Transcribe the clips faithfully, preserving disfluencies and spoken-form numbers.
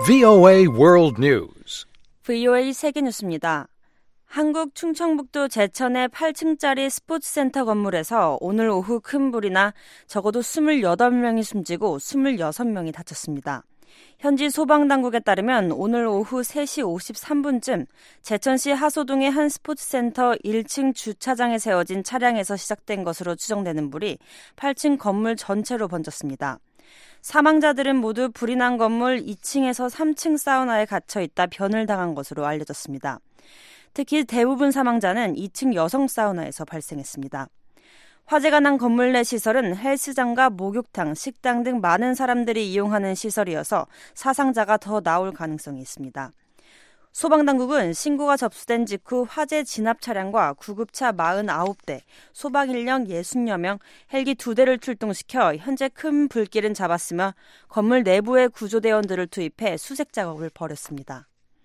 브이오에이 World News. 브이오에이 세계뉴스입니다. 한국 충청북도 제천의 팔 층짜리 스포츠센터 건물에서 오늘 오후 큰 불이 나 적어도 이십팔 명이 숨지고 이십육 명이 다쳤습니다. 현지 소방당국에 따르면 오늘 오후 세 시 오십삼 분쯤 제천시 하소동의 한 스포츠센터 일 층 주차장에 세워진 차량에서 시작된 것으로 추정되는 불이 팔 층 건물 전체로 번졌습니다. 사망자들은 모두 불이 난 건물 이 층에서 삼 층 사우나에 갇혀 있다 변을 당한 것으로 알려졌습니다. 특히 대부분 사망자는 이 층 여성 사우나에서 발생했습니다. 화재가 난 건물 내 시설은 헬스장과 목욕탕, 식당 등 많은 사람들이 이용하는 시설이어서 사상자가 더 나올 가능성이 있습니다. 소방당국은 신고가 접수된 직후 화재 진압 차량과 구급차 사십구 대, 소방 인력 육십여 명, 헬기 두 대를 출동시켜 현재 큰 불길은 잡았으며 건물 내부에 구조대원들을 투입해 수색 작업을 벌였습니다.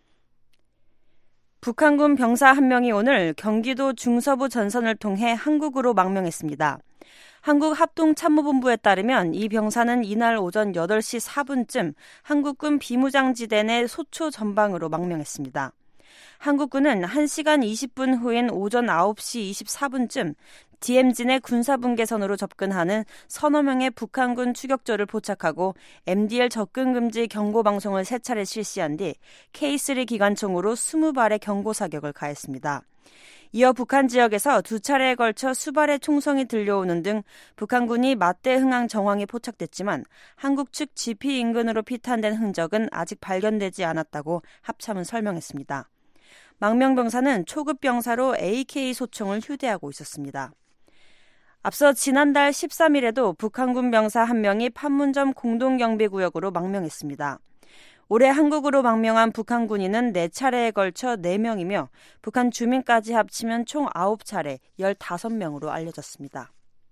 북한군 병사 한 명이 오늘 경기도 중서부 전선을 통해 한국으로 망명했습니다. 한국합동참모본부에 따르면 이 병사는 이날 오전 여덟 시 사 분쯤 한국군 비무장지대 내 소초 전방으로 망명했습니다. 한국군은 한 시간 이십 분 후인 오전 아홉 시 이십사 분쯤 디엠지 내 군사분계선으로 접근하는 서너 명의 북한군 추격조를 포착하고 엠디엘 접근금지 경고방송을 세 차례 실시한 뒤 케이 쓰리 기관총으로 이십 발의 경고사격을 가했습니다. 이어 북한 지역에서 두 차례에 걸쳐 수발의 총성이 들려오는 등 북한군이 맞대응한 정황이 포착됐지만 한국 측 지피 인근으로 피탄된 흔적은 아직 발견되지 않았다고 합참은 설명했습니다. 망명병사는 초급 병사로 에이케이 소총을 휴대하고 있었습니다. 앞서 지난달 십삼 일에도 북한군 병사 한 명이 판문점 공동경비구역으로 망명했습니다. 올해 한국으로 망명한 북한 군인은 네 차례에 걸쳐 네 명이며 북한 주민까지 합치면 총 아홉 차례 열다섯 명으로 알려졌습니다.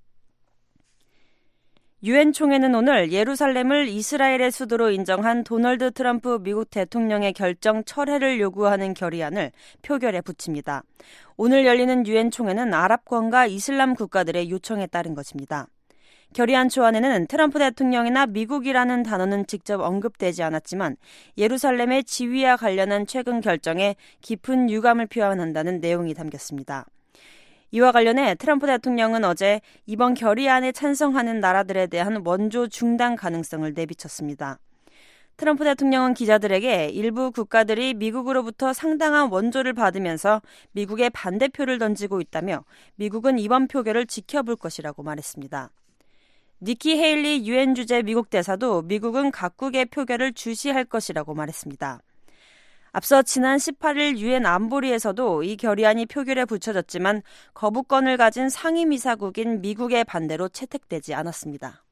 유엔 총회는 오늘 예루살렘을 이스라엘의 수도로 인정한 도널드 트럼프 미국 대통령의 결정 철회를 요구하는 결의안을 표결에 붙입니다. 오늘 열리는 유엔 총회는 아랍권과 이슬람 국가들의 요청에 따른 것입니다. 결의안 초안에는 트럼프 대통령이나 미국이라는 단어는 직접 언급되지 않았지만 예루살렘의 지위와 관련한 최근 결정에 깊은 유감을 표현한다는 내용이 담겼습니다. 이와 관련해 트럼프 대통령은 어제 이번 결의안에 찬성하는 나라들에 대한 원조 중단 가능성을 내비쳤습니다. 트럼프 대통령은 기자들에게 일부 국가들이 미국으로부터 상당한 원조를 받으면서 미국에 반대표를 던지고 있다며 미국은 이번 표결을 지켜볼 것이라고 말했습니다. 니키 헤일리 유엔 주재 미국 대사도 미국은 각국의 표결을 주시할 것이라고 말했습니다. 앞서 지난 십팔 일 유엔 안보리에서도 이 결의안이 표결에 붙여졌지만 거부권을 가진 상임이사국인 미국의 반대로 채택되지 않았습니다.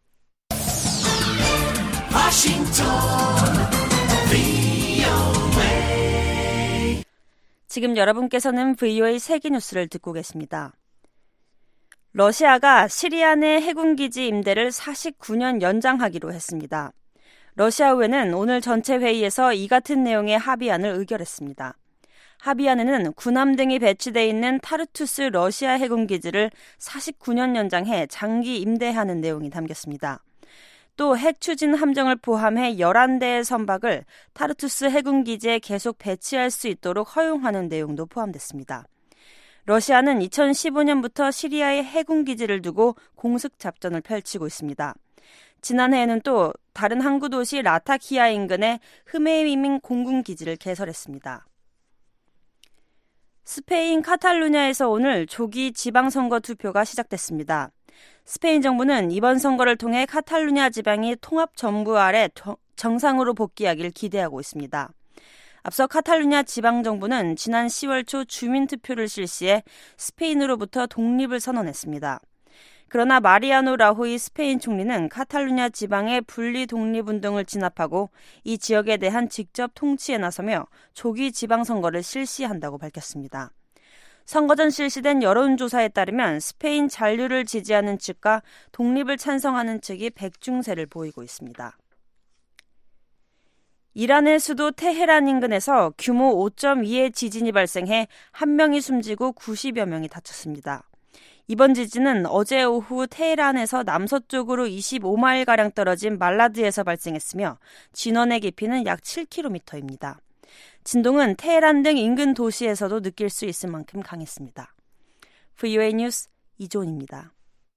워싱턴 브이오에이 지금 여러분께서는 브이오에이 세계뉴스를 듣고 계십니다. 러시아가 시리아 내 해군기지 임대를 사십구 년 연장하기로 했습니다. 러시아 의회는 오늘 전체 회의에서 이 같은 내용의 합의안을 의결했습니다. 합의안에는 군함 등이 배치돼 있는 타르투스 러시아 해군기지를 사십구 년 연장해 장기 임대하는 내용이 담겼습니다. 또 핵 추진 함정을 포함해 열한 대의 선박을 타르투스 해군기지에 계속 배치할 수 있도록 허용하는 내용도 포함됐습니다. 러시아는 이천십오 년부터 시리아에 해군기지를 두고 공습작전을 펼치고 있습니다. 지난해에는 또 다른 항구 도시 라타키아 인근에 흐메이민 공군기지를 개설했습니다. 스페인 카탈루냐에서 오늘 조기 지방선거 투표가 시작됐습니다. 스페인 정부는 이번 선거를 통해 카탈루냐 지방이 통합정부 아래 정상으로 복귀하길 기대하고 있습니다. 앞서 카탈루냐 지방정부는 지난 시월 초 주민투표를 실시해 스페인으로부터 독립을 선언했습니다. 그러나 마리아노 라호이 스페인 총리는 카탈루냐 지방의 분리 독립운동을 진압하고 이 지역에 대한 직접 통치에 나서며 조기 지방선거를 실시한다고 밝혔습니다. 선거 전 실시된 여론조사에 따르면 스페인 잔류를 지지하는 측과 독립을 찬성하는 측이 백중세를 보이고 있습니다. 이란의 수도 테헤란 인근에서 규모 오 점 이의 지진이 발생해 한 명이 숨지고 구십여 명이 다쳤습니다. 이번 지진은 어제 오후 테헤란에서 남서쪽으로 이십오 마일가량 떨어진 말라드에서 발생했으며 진원의 깊이는 약 칠 킬로미터입니다. 진동은 테헤란 등 인근 도시에서도 느낄 수 있을 만큼 강했습니다. 브이오에이 뉴스 이존입니다.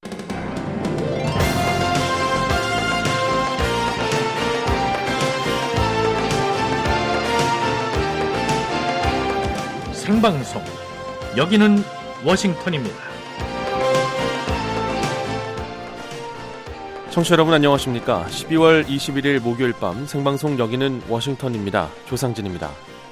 생방송 여기는 워싱턴입니다. 청취자 여러분 안녕하십니까? 십이월 이십일일 목요일 밤 생방송 여기는 워싱턴입니다. 조상진입니다.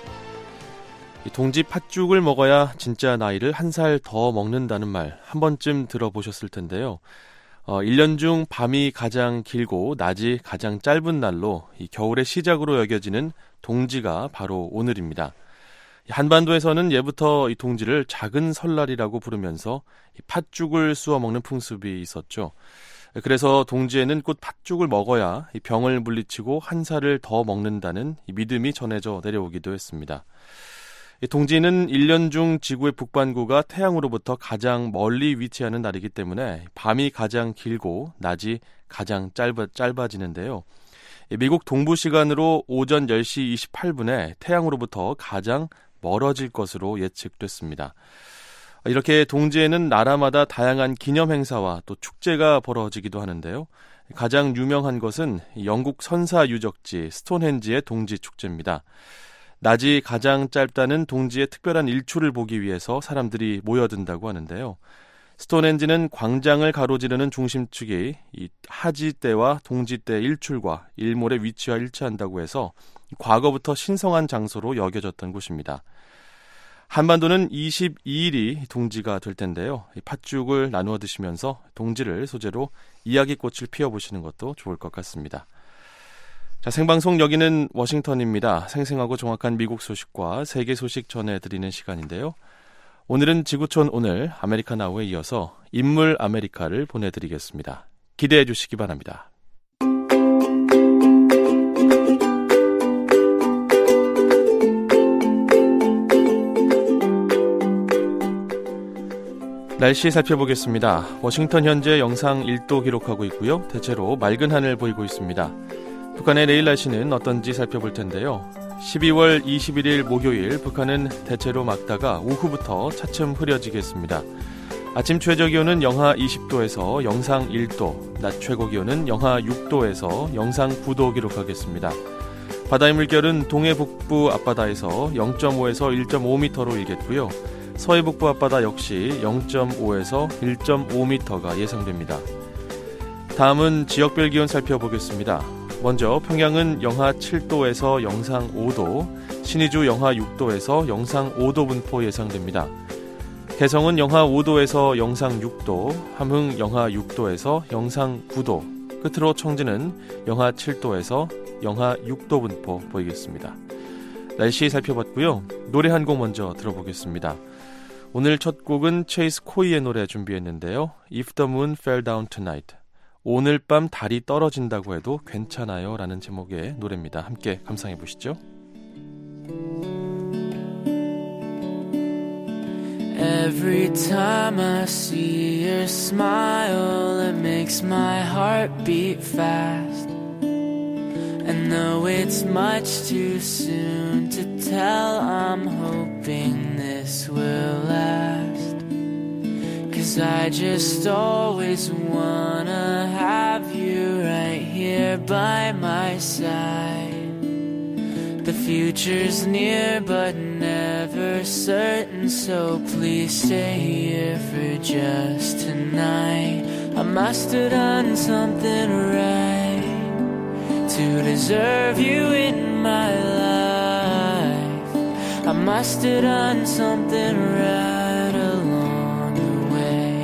동지 팥죽을 먹어야 진짜 나이를 한 살 더 먹는다는 말 한 번쯤 들어보셨을 텐데요. 어, 일 년 중 밤이 가장 길고 낮이 가장 짧은 날로 이 겨울의 시작으로 여겨지는 동지가 바로 오늘입니다. 한반도에서는 예부터 이 동지를 작은 설날이라고 부르면서 이 팥죽을 쑤어 먹는 풍습이 있었죠. 그래서 동지에는 꼭 팥죽을 먹어야 이 병을 물리치고 한 살을 더 먹는다는 이 믿음이 전해져 내려오기도 했습니다. 이 동지는 일 년 중 지구의 북반구가 태양으로부터 가장 멀리 위치하는 날이기 때문에 밤이 가장 길고 낮이 가장 짧아, 짧아지는데요. 미국 동부 시간으로 오전 열 시 이십팔 분에 태양으로부터 가장 멀어질 것으로 예측됐습니다. 이렇게 동지에는 나라마다 다양한 기념 행사와 또 축제가 벌어지기도 하는데요. 가장 유명한 것은 영국 선사 유적지 스톤헨지의 동지 축제입니다. 낮이 가장 짧다는 동지의 특별한 일출을 보기 위해서 사람들이 모여든다고 하는데요. 스톤헨지는 광장을 가로지르는 중심축이 이 하지 때와 동지 때 일출과 일몰의 위치와 일치한다고 해서 과거부터 신성한 장소로 여겨졌던 곳입니다. 한반도는 이십이일이 동지가 될 텐데요. 이 팥죽을 나누어 드시면서 동지를 소재로 이야기꽃을 피워보시는 것도 좋을 것 같습니다. 자, 생방송 여기는 워싱턴입니다. 생생하고 정확한 미국 소식과 세계 소식 전해드리는 시간인데요. 오늘은 지구촌 오늘 아메리카나우에 이어서 인물 아메리카를 보내드리겠습니다. 기대해 주시기 바랍니다. 날씨 살펴보겠습니다. 워싱턴 현재 영상 일 도 기록하고 있고요. 대체로 맑은 하늘 보이고 있습니다. 북한의 내일 날씨는 어떤지 살펴볼 텐데요. 십이월 이십일일 목요일 북한은 대체로 맑다가 오후부터 차츰 흐려지겠습니다. 아침 최저기온은 영하 이십 도에서 영상 일 도, 낮 최고기온은 영하 육 도에서 영상 구 도 기록하겠습니다. 바다의 물결은 동해 북부 앞바다에서 영 점 오에서 일 점 오 미터로 일겠고요. 서해 북부 앞바다 역시 영 점 오에서 일 점 오 미터가 예상됩니다. 다음은 지역별 기온 살펴보겠습니다. 먼저 평양은 영하 칠 도에서 영상 오 도, 신의주 영하 육 도에서 영상 오 도 분포 예상됩니다. 개성은 영하 오 도에서 영상 육 도, 함흥 영하 육 도에서 영상 구 도, 끝으로 청진은 영하 칠 도에서 영하 육 도 분포 보이겠습니다. 날씨 살펴봤고요. 노래 한 곡 먼저 들어보겠습니다. 오늘 첫 곡은 체이스 코이의 노래 준비했는데요. If the moon fell down tonight. 오늘 밤 달이 떨어진다고 해도 괜찮아요 라는 제목의 노래입니다. 함께 감상해 보시죠. Every time I see your smile, it makes my heart beat fast. And though it's much too soon to tell, I'm hoping this will last. Cause I just always wanna have you right here by my side. The future's near but never certain, so please stay here for just tonight. I must have done something right to deserve you in my life. I must have done something right along the way.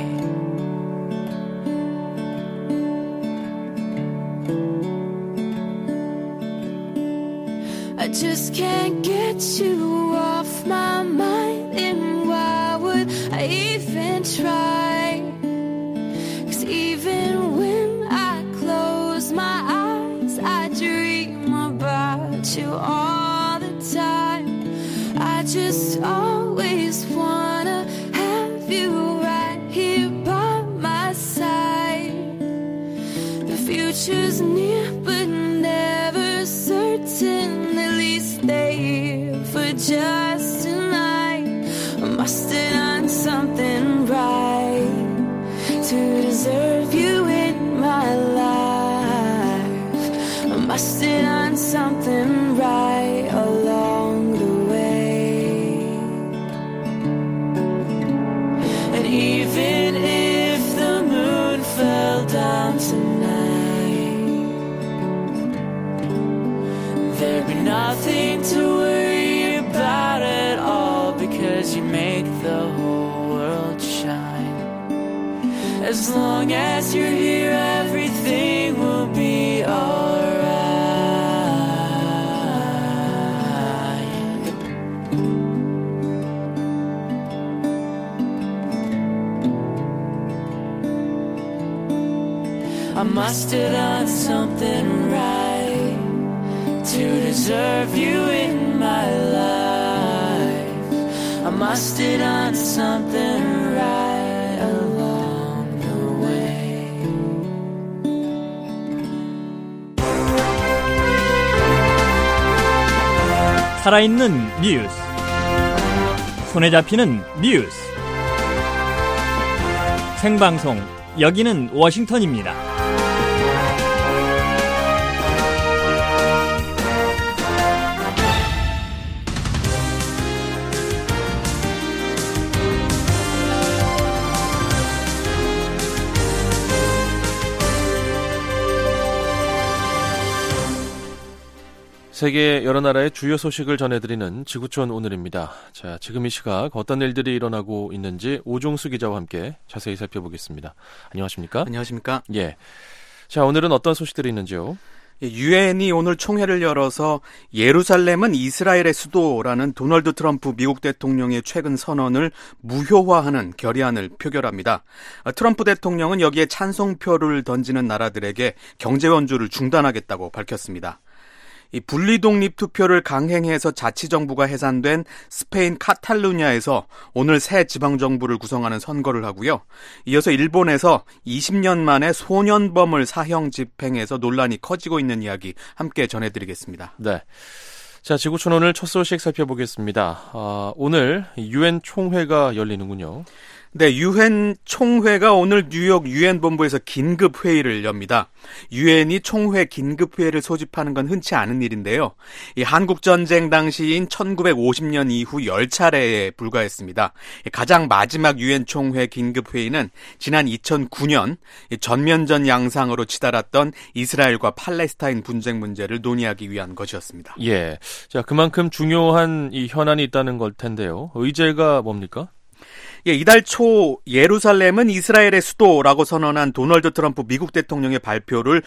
I just can't get you off my mind, and why would I even try? 'Cause even when I close my eyes, I dream about you all the time. I just always wanna have you right here by just tonight. I must have done something right to deserve you in my life. I must have done something right along the way. And even if the moon fell down tonight, there'd be nothing to worry about at all, because you make the whole world shine. As long as you're here, everything will be alright. I must have done something right to deserve you in my life. I must have done something right along the way. 살아있는 뉴스, 손에 잡히는 뉴스, 생방송, 여기는 워싱턴입니다. 세계 여러 나라의 주요 소식을 전해드리는 지구촌 오늘입니다. 자, 지금 이 시각 어떤 일들이 일어나고 있는지 오종수 기자와 함께 자세히 살펴보겠습니다. 안녕하십니까? 안녕하십니까? 예. 자, 오늘은 어떤 소식들이 있는지요? 유엔이 오늘 총회를 열어서 예루살렘은 이스라엘의 수도라는 도널드 트럼프 미국 대통령의 최근 선언을 무효화하는 결의안을 표결합니다. 트럼프 대통령은 여기에 찬성표를 던지는 나라들에게 경제援助를 중단하겠다고 밝혔습니다. 이 분리독립 투표를 강행해서 자치정부가 해산된 스페인 카탈루냐에서 오늘 새 지방정부를 구성하는 선거를 하고요. 이어서 일본에서 이십 년 만에 소년범을 사형 집행해서 논란이 커지고 있는 이야기 함께 전해드리겠습니다. 네. 자, 지구촌 오늘 첫 소식 살펴보겠습니다. 아, 오늘 유엔 총회가 열리는군요. 네, 유엔 총회가 오늘 뉴욕 유엔 본부에서 긴급 회의를 엽니다. 유엔이 총회 긴급 회의를 소집하는 건 흔치 않은 일인데요. 이 한국 전쟁 당시인 천구백오십 년 이후 열 차례에 불과했습니다. 가장 마지막 유엔 총회 긴급 회의는 지난 이천구 년 전면전 양상으로 치달았던 이스라엘과 팔레스타인 분쟁 문제를 논의하기 위한 것이었습니다. 예. 자, 그만큼 중요한 이 현안이 있다는 걸 텐데요. 의제가 뭡니까? 예, 이달 초 예루살렘은 이스라엘의 수도라고 선언한 도널드 트럼프 미국 대통령의 발표를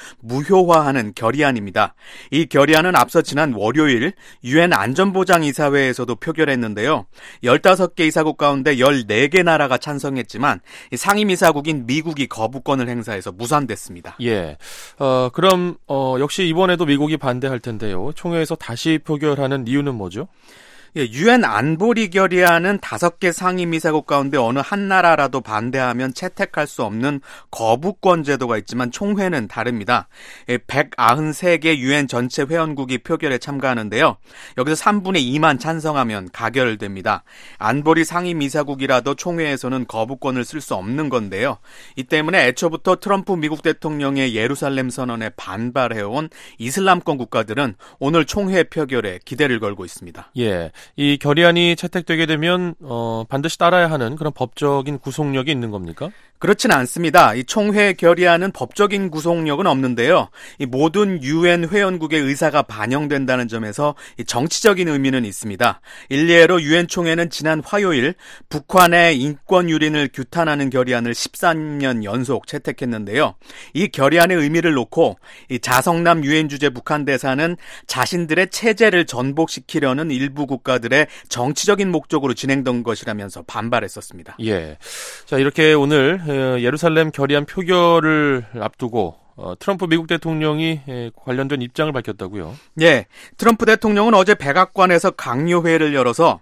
무효화하는 결의안입니다. 이 결의안은 앞서 지난 월요일 유엔 안전보장이사회에서도 표결했는데요. 열다섯 개 이사국 가운데 열네 개 나라가 찬성했지만 상임이사국인 미국이 거부권을 행사해서 무산됐습니다. 예. 어, 그럼 어, 역시 이번에도 미국이 반대할 텐데요. 총회에서 다시 표결하는 이유는 뭐죠? 예, 유엔 안보리 결의안은 다섯 개 상임이사국 가운데 어느 한 나라라도 반대하면 채택할 수 없는 거부권 제도가 있지만 총회는 다릅니다. 예, 백구십삼 개 유엔 전체 회원국이 표결에 참가하는데요. 여기서 삼분의 이만 찬성하면 가결됩니다. 안보리 상임이사국이라도 총회에서는 거부권을 쓸 수 없는 건데요. 이 때문에 애초부터 트럼프 미국 대통령의 예루살렘 선언에 반발해온 이슬람권 국가들은 오늘 총회 표결에 기대를 걸고 있습니다. 예. 이 결의안이 채택되게 되면 어, 반드시 따라야 하는 그런 법적인 구속력이 있는 겁니까? 그렇지는 않습니다. 이 총회 결의안은 법적인 구속력은 없는데요. 이 모든 유엔 회원국의 의사가 반영된다는 점에서 이 정치적인 의미는 있습니다. 일례로 유엔 총회는 지난 화요일 북한의 인권 유린을 규탄하는 결의안을 십삼 년 연속 채택했는데요. 이 결의안의 의미를 놓고 이 자성남 유엔 주재 북한 대사는 자신들의 체제를 전복시키려는 일부 국가들의 정치적인 목적으로 진행된 것이라면서 반발했었습니다. 예. 자, 이렇게 오늘 예루살렘 결의안 표결을 앞두고 어, 트럼프 미국 대통령이 에, 관련된 입장을 밝혔다고요? 예, 트럼프 대통령은 어제 백악관에서 강요회를 열어서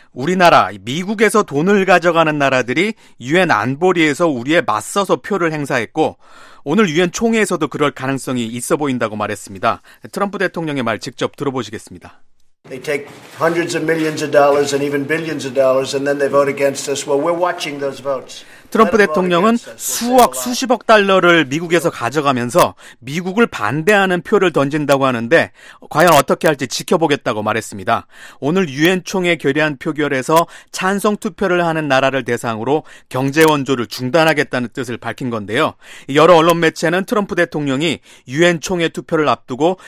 우리나라, 미국에서 돈을 가져가는 나라들이 유엔 안보리에서 우리에 맞서서 표를 행사했고 오늘 유엔 총회에서도 그럴 가능성이 있어 보인다고 말했습니다. 트럼프 대통령의 말 직접 들어보시겠습니다. They take hundreds of millions of dollars and even billions of dollars and then they vote against us. Well, we're watching those votes. 트럼프 대통령은 수억, 수십억 달러를 미국에서 가져가면서 미국을 반대하는 표를 던진다고 하는데 과연 어떻게 할지 지켜보겠다고 말했습니다. 오늘 유엔 총회 결의안 표결에서 찬성 투표를 하는 나라를 대상으로 경제 원조를 중단하겠다는 뜻을 밝힌 건데요. 여러 언론 매체는 트럼프 대통령이 유엔 총회 투표를 앞두고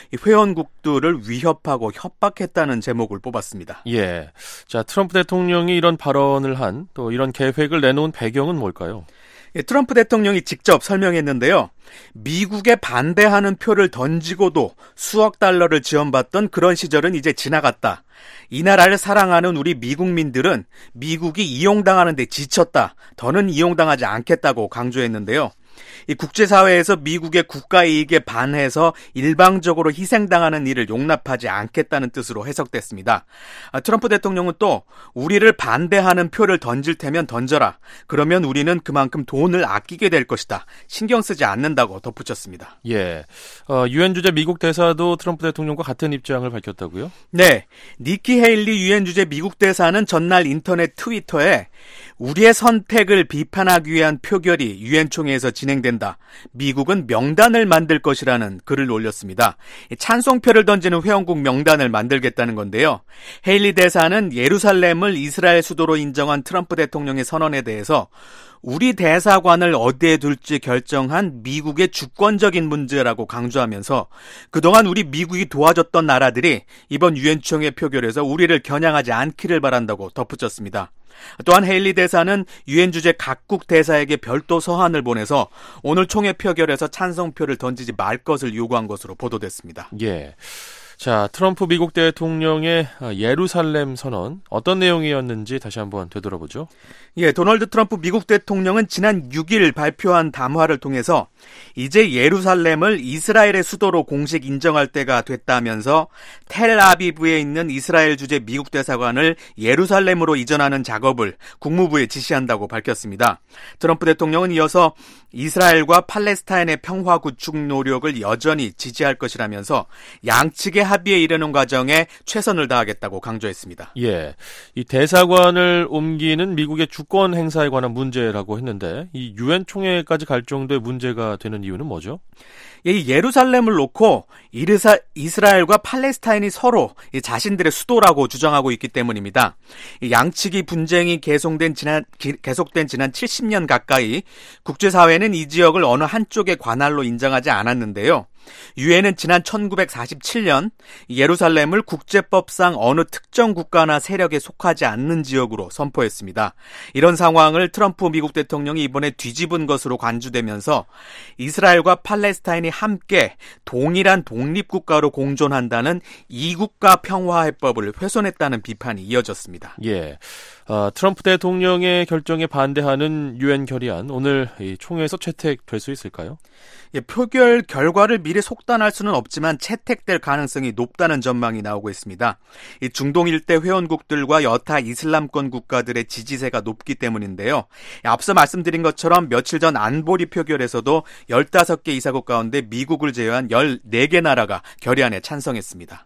회원국들을 위협하고 협박했다는 제목을 뽑았습니다. 예, 자 트럼프 대통령이 이런 발언을 한 또 이런 계획을 내놓은 배경은 뭘까요? 예, 트럼프 대통령이 직접 설명했는데요. 미국에 반대하는 표를 던지고도 수억 달러를 지원받던 그런 시절은 이제 지나갔다. 이 나라를 사랑하는 우리 미국민들은 미국이 이용당하는 데 지쳤다. 더는 이용당하지 않겠다고 강조했는데요. 이 국제사회에서 미국의 국가 이익에 반해서 일방적으로 희생당하는 일을 용납하지 않겠다는 뜻으로 해석됐습니다. 아, 트럼프 대통령은 또 우리를 반대하는 표를 던질 테면 던져라. 그러면 우리는 그만큼 돈을 아끼게 될 것이다. 신경 쓰지 않는다고 덧붙였습니다. 예, 어, 유엔 주재 미국 대사도 트럼프 대통령과 같은 입장을 밝혔다고요? 네, 니키 헤일리 유엔 주재 미국 대사는 전날 인터넷 트위터에 우리의 선택을 비판하기 위한 표결이 유엔 총회에서 진행된다. 미국은 명단을 만들 것이라는 글을 올렸습니다. 찬성표를 던지는 회원국 명단을 만들겠다는 건데요. 헤일리 대사는 예루살렘을 이스라엘 수도로 인정한 트럼프 대통령의 선언에 대해서 우리 대사관을 어디에 둘지 결정한 미국의 주권적인 문제라고 강조하면서 그동안 우리 미국이 도와줬던 나라들이 이번 유엔 총회 표결에서 우리를 겨냥하지 않기를 바란다고 덧붙였습니다. 또한 헤일리 대사는 유엔 주재 각국 대사에게 별도 서한을 보내서 오늘 총회 표결에서 찬성표를 던지지 말 것을 요구한 것으로 보도됐습니다. 예. 자, 트럼프 미국 대통령의 예루살렘 선언 어떤 내용이었는지 다시 한번 되돌아보죠. 예, 도널드 트럼프 미국 대통령은 지난 육 일 발표한 담화를 통해서 이제 예루살렘을 이스라엘의 수도로 공식 인정할 때가 됐다면서 텔아비브에 있는 이스라엘 주재 미국 대사관을 예루살렘으로 이전하는 작업을 국무부에 지시한다고 밝혔습니다. 트럼프 대통령은 이어서 이스라엘과 팔레스타인의 평화 구축 노력을 여전히 지지할 것이라면서 양측의 합의에 이르는 과정에 최선을 다하겠다고 강조했습니다. 예, 이 대사관을 옮기는 미국의 주권 행사에 관한 문제라고 했는데 이 유엔 총회까지 갈 정도의 문제가 되는 이유는 뭐죠? 이 예루살렘을 놓고 이르사, 이스라엘과 팔레스타인이 서로 자신들의 수도라고 주장하고 있기 때문입니다. 양측이 분쟁이 계속된 지난, 계속된 지난 칠십 년 가까이 국제사회는 이 지역을 어느 한쪽의 관할로 인정하지 않았는데요. 유엔은 지난 천구백사십칠 년 예루살렘을 국제법상 어느 특정 국가나 세력에 속하지 않는 지역으로 선포했습니다. 이런 상황을 트럼프 미국 대통령이 이번에 뒤집은 것으로 간주되면서 이스라엘과 팔레스타인이 함께 동일한 독립국가로 공존한다는 이국가 평화해법을 훼손했다는 비판이 이어졌습니다. 예, 어, 트럼프 대통령의 결정에 반대하는 유엔 결의안 오늘 이 총회에서 채택될 수 있을까요? 예, 표결 결과를 미리 속단할 수는 없지만 채택될 가능성이 높다는 전망이 나오고 있습니다. 이 중동 일대 회원국들과 여타 이슬람권 국가들의 지지세가 높기 때문인데요. 앞서 말씀드린 것처럼 며칠 전 안보리 표결에서도 열다섯 개 이사국 가운데 미국을 제외한 열네 개 나라가 결의안에 찬성했습니다.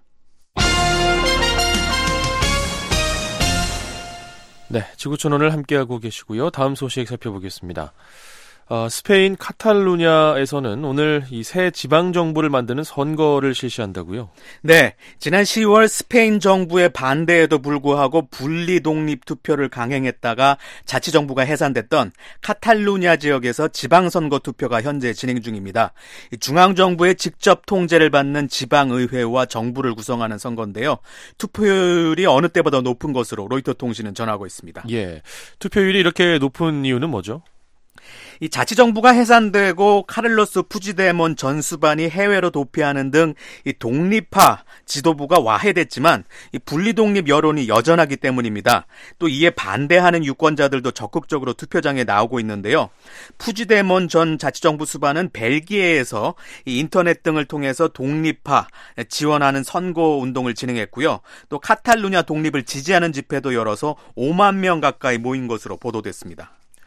네, 지구촌원을 함께하고 계시고요. 다음 소식 살펴보겠습니다. 어, 스페인 카탈루냐에서는 오늘 이 새 지방정부를 만드는 선거를 실시한다고요? 네, 지난 시월 스페인 정부의 반대에도 불구하고 분리 독립 투표를 강행했다가 자치정부가 해산됐던 카탈루냐 지역에서 지방선거 투표가 현재 진행 중입니다. 중앙정부의 직접 통제를 받는 지방의회와 정부를 구성하는 선거인데요. 투표율이 어느 때보다 높은 것으로 로이터 통신은 전하고 있습니다. 예, 투표율이 이렇게 높은 이유는 뭐죠? 이 자치정부가 해산되고 카를로스 푸지데몬 전 수반이 해외로 도피하는 등 이 독립파 지도부가 와해됐지만 이 분리독립 여론이 여전하기 때문입니다. 또 이에 반대하는 유권자들도 적극적으로 투표장에 나오고 있는데요. 푸지데몬 전 자치정부 수반은 벨기에에서 이 인터넷 등을 통해서 독립파 지원하는 선거 운동을 진행했고요. 또 카탈루냐 독립을 지지하는 집회도 열어서 오만 명 가까이 모인 것으로 보도됐습니다.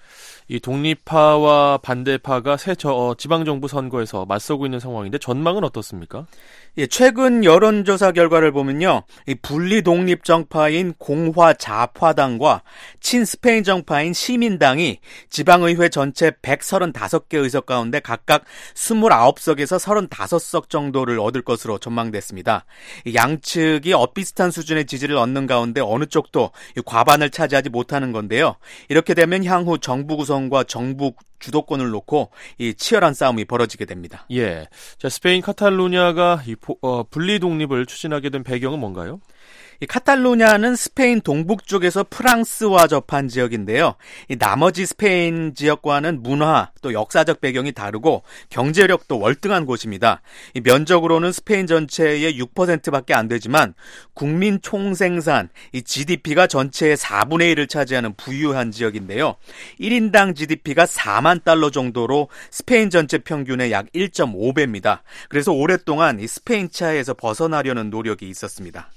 이 독립파와 반대파가 새 저, 어, 지방정부 선거에서 맞서고 있는 상황인데 전망은 어떻습니까? 예, 최근 여론조사 결과를 보면요, 이 분리 독립 정파인 공화 좌파당과 친스페인 정파인 시민당이 지방의회 전체 백삼십오 개 의석 가운데 각각 이십구 석에서 삼십오 석 정도를 얻을 것으로 전망됐습니다. 양측이 엇비슷한 수준의 지지를 얻는 가운데 어느 쪽도 과반을 차지하지 못하는 건데요. 이렇게 되면 향후 정부 구성과 정부 주도권을 놓고 이 치열한 싸움이 벌어지게 됩니다. 예, 자 스페인 카탈루냐가 이 보, 어, 분리 독립을 추진하게 된 배경은 뭔가요? 이 카탈루냐는 스페인 동북쪽에서 프랑스와 접한 지역인데요. 이 나머지 스페인 지역과는 문화 또 역사적 배경이 다르고 경제력도 월등한 곳입니다. 이 면적으로는 스페인 전체의 육 퍼센트밖에 안 되지만 국민 총생산 이 지디피가 전체의 사분의 일을 차지하는 부유한 지역인데요. 일 인당 지디피가 사만 달러 정도로 스페인 전체 평균의 약 일 점 오 배입니다. 그래서 오랫동안 이 스페인 치하에서 벗어나려는 노력이 있었습니다.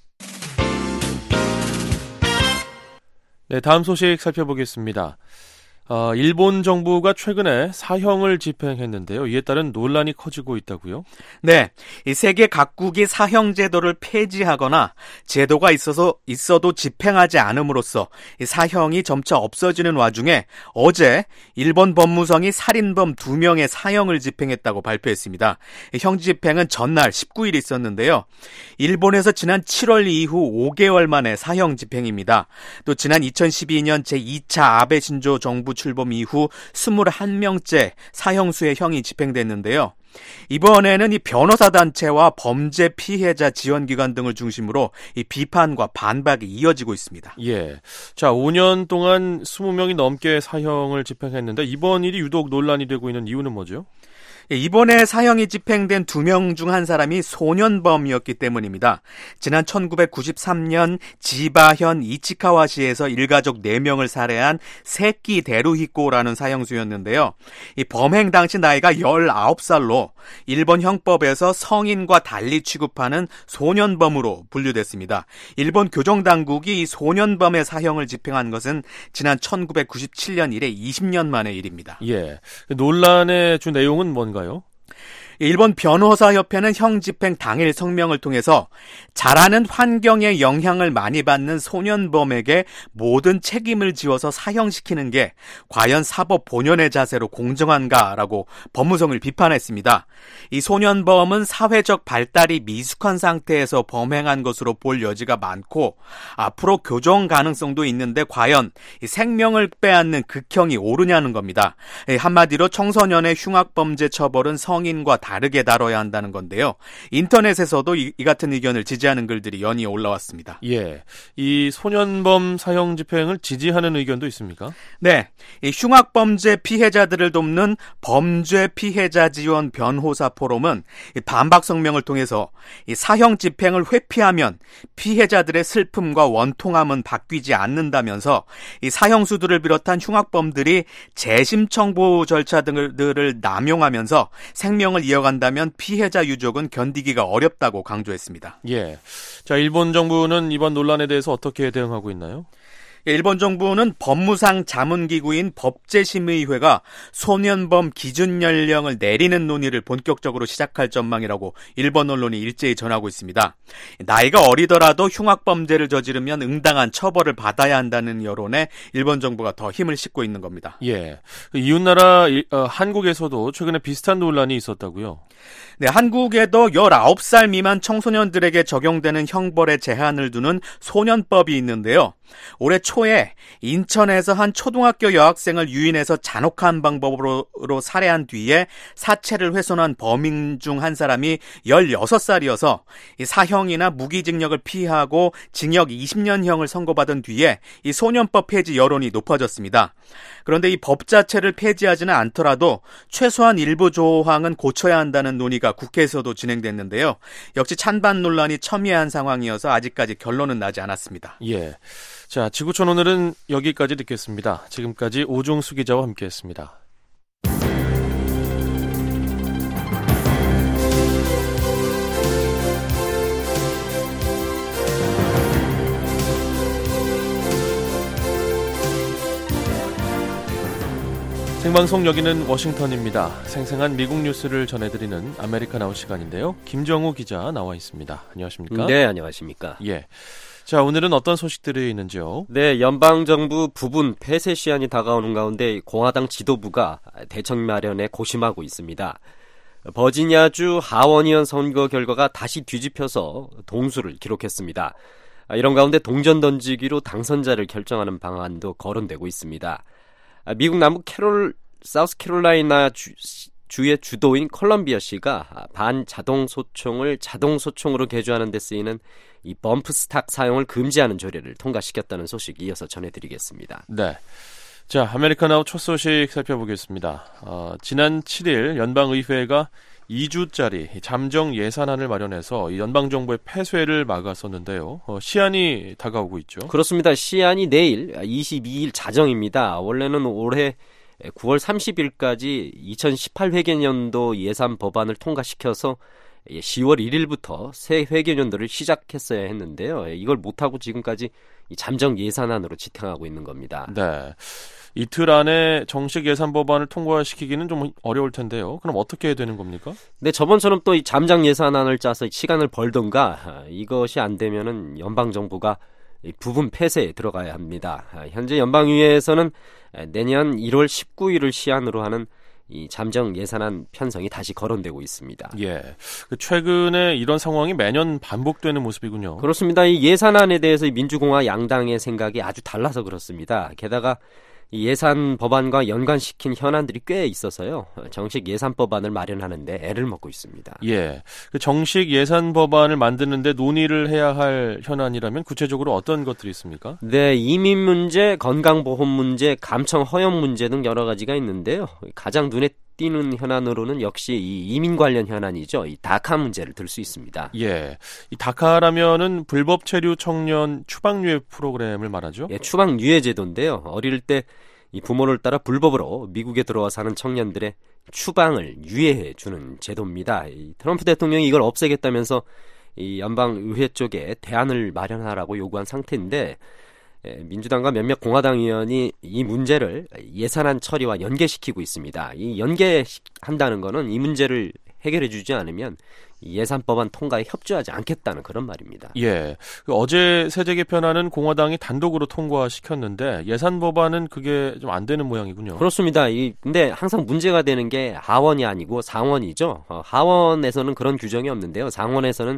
네, 다음 소식 살펴보겠습니다. 어, 일본 정부가 최근에 사형을 집행했는데요. 이에 따른 논란이 커지고 있다고요? 네, 이 세계 각국이 사형 제도를 폐지하거나 제도가 있어서 있어도 집행하지 않음으로써 이 사형이 점차 없어지는 와중에 어제 일본 법무성이 살인범 두 명의 사형을 집행했다고 발표했습니다. 형 집행은 전날 십구 일 있었는데요. 일본에서 지난 칠월 이후 오 개월 만에 사형 집행입니다. 또 지난 이천십이 년 제이 차 아베 신조 정부 출범 이후 이십일 명째 사형수의 형이 집행됐는데요. 이번에는 이 변호사 단체와 범죄 피해자 지원기관 등을 중심으로 이 비판과 반박이 이어지고 있습니다. 예. 자, 오 년 동안 이십 명이 넘게 사형을 집행했는데 이번 일이 유독 논란이 되고 있는 이유는 뭐죠? 이번에 사형이 집행된 두 명 중 한 사람이 소년범이었기 때문입니다. 지난 천구백구십삼 년 지바현 이치카와시에서 일가족 네 명을 살해한 세키 데루히코라는 사형수였는데요. 이 범행 당시 나이가 열아홉 살로 일본 형법에서 성인과 달리 취급하는 소년범으로 분류됐습니다. 일본 교정당국이 이 소년범의 사형을 집행한 것은 지난 천구백구십칠 년 이래 이십 년 만의 일입니다. 예. 논란의 주 내용은 뭔가요? 일본 변호사협회는 형 집행 당일 성명을 통해서 자라는 환경에 영향을 많이 받는 소년범에게 모든 책임을 지워서 사형시키는 게 과연 사법 본연의 자세로 공정한가라고 법무성을 비판했습니다. 이 소년범은 사회적 발달이 미숙한 상태에서 범행한 것으로 볼 여지가 많고 앞으로 교정 가능성도 있는데 과연 이 생명을 빼앗는 극형이 옳으냐는 겁니다. 한마디로 청소년의 흉악범죄 처벌은 성인과 다르게 다뤄야 한다는 건데요. 인터넷에서도 이, 이 같은 의견을 지지하는 글들이 연이어 올라왔습니다. 예, 이 소년범 사형 집행을 지지하는 의견도 있습니까? 네, 이 흉악범죄 피해자들을 돕는 범죄 피해자 지원 변호사 포럼은 이 반박 성명을 통해서 이 사형 집행을 회피하면 피해자들의 슬픔과 원통함은 바뀌지 않는다면서 이 사형수들을 비롯한 흉악범들이 재심 청구 절차 등을 남용하면서 생명을 이어간다면 피해자 유족은 견디기가 어렵다고 강조했습니다. 예. 자, 일본 정부는 이번 논란에 대해서 어떻게 대응하고 있나요? 일본 정부는 법무상 자문기구인 법제심의회가 소년범 기준 연령을 내리는 논의를 본격적으로 시작할 전망이라고 일본 언론이 일제히 전하고 있습니다. 나이가 어리더라도 흉악범죄를 저지르면 응당한 처벌을 받아야 한다는 여론에 일본 정부가 더 힘을 싣고 있는 겁니다. 예, 이웃나라 어, 한국에서도 최근에 비슷한 논란이 있었다고요? 네, 한국에도 열아홉 살 미만 청소년들에게 적용되는 형벌의 제한을 두는 소년법이 있는데요. 올해 초에 인천에서 한 초등학교 여학생을 유인해서 잔혹한 방법으로 살해한 뒤에 사체를 훼손한 범인 중 한 사람이 열여섯 살이어서 사형이나 무기징역을 피하고 징역 이십 년형을 선고받은 뒤에 이 소년법 폐지 여론이 높아졌습니다. 그런데 이 법 자체를 폐지하지는 않더라도 최소한 일부 조항은 고쳐야 한다는 논의가 국회에서도 진행됐는데요. 역시 찬반 논란이 첨예한 상황이어서 아직까지 결론은 나지 않았습니다. 예. 자, 지구촌 오늘은 여기까지 듣겠습니다. 지금까지 오종수 기자와 함께했습니다. 생방송 여기는 워싱턴입니다. 생생한 미국 뉴스를 전해드리는 아메리카 나우 시간인데요. 김정우 기자 나와 있습니다. 안녕하십니까? 네, 안녕하십니까? 예. 자, 오늘은 어떤 소식들이 있는지요? 네, 연방정부 부분 폐쇄 시한이 다가오는 가운데 공화당 지도부가 대책 마련에 고심하고 있습니다. 버지니아주 하원의원 선거 결과가 다시 뒤집혀서 동수를 기록했습니다. 이런 가운데 동전 던지기로 당선자를 결정하는 방안도 거론되고 있습니다. 미국 남부 캐롤, 사우스캐롤라이나 주, 주의 주도인 컬럼비아시가 반자동 소총을 자동 소총으로 개조하는 데 쓰이는 이 범프 스탁 사용을 금지하는 조례를 통과시켰다는 소식 이어서 전해드리겠습니다. 네. 자, 아메리카 나우 첫 소식 살펴보겠습니다. 어, 지난 칠 일 연방의회가 이 주짜리 잠정 예산안을 마련해서 이 연방정부의 폐쇄를 막았었는데요. 어, 시한이 다가오고 있죠. 그렇습니다. 시한이 내일 이십이 일 자정입니다. 원래는 올해 구월 삼십일까지 이천십팔 회계년도 예산 법안을 통과시켜서 시월 일일부터 새 회계년도를 시작했어야 했는데요. 이걸 못하고 지금까지 잠정 예산안으로 지탱하고 있는 겁니다. 네. 이틀 안에 정식 예산 법안을 통과시키기는 좀 어려울 텐데요. 그럼 어떻게 해야 되는 겁니까? 네, 저번처럼 또 이 잠정 예산안을 짜서 시간을 벌던가 이것이 안 되면은 연방 정부가 부분 폐쇄에 들어가야 합니다. 현재 연방의회에서는 내년 일월 십구일을 시한으로 하는 이 잠정 예산안 편성이 다시 거론되고 있습니다. 예, 최근에 이런 상황이 매년 반복되는 모습이군요. 그렇습니다. 이 예산안에 대해서 민주공화 양당의 생각이 아주 달라서 그렇습니다. 게다가 이 예산 법안과 연관시킨 현안들이 꽤 있어서요. 정식 예산 법안을 마련하는데 애를 먹고 있습니다. 예, 그 정식 예산 법안을 만드는데 논의를 해야 할 현안이라면 구체적으로 어떤 것들이 있습니까? 네, 이민 문제, 건강보험 문제, 감청 허용 문제 등 여러 가지가 있는데요. 가장 눈에 띄는 현안으로는 역시 이 이민 관련 현안이죠. 이 다카 문제를 들 수 있습니다. 예, 이 다카라면은 불법 체류 청년 추방유예 프로그램을 말하죠. 예, 추방유예 제도인데요. 어릴 때 이 부모를 따라 불법으로 미국에 들어와 사는 청년들의 추방을 유예해 주는 제도입니다. 이 트럼프 대통령이 이걸 없애겠다면서 이 연방의회 쪽에 대안을 마련하라고 요구한 상태인데, 민주당과 몇몇 공화당 의원이 이 문제를 예산안 처리와 연계시키고 있습니다. 이 연계한다는 거는 이 문제를 해결해 주지 않으면 예산법안 통과에 협조하지 않겠다는 그런 말입니다. 예, 어제 세제 개편안은 공화당이 단독으로 통과시켰는데 예산 법안은 그게 좀 안 되는 모양이군요. 그렇습니다. 이 근데 항상 문제가 되는 게 하원이 아니고 상원이죠. 어, 하원에서는 그런 규정이 없는데요. 상원에서는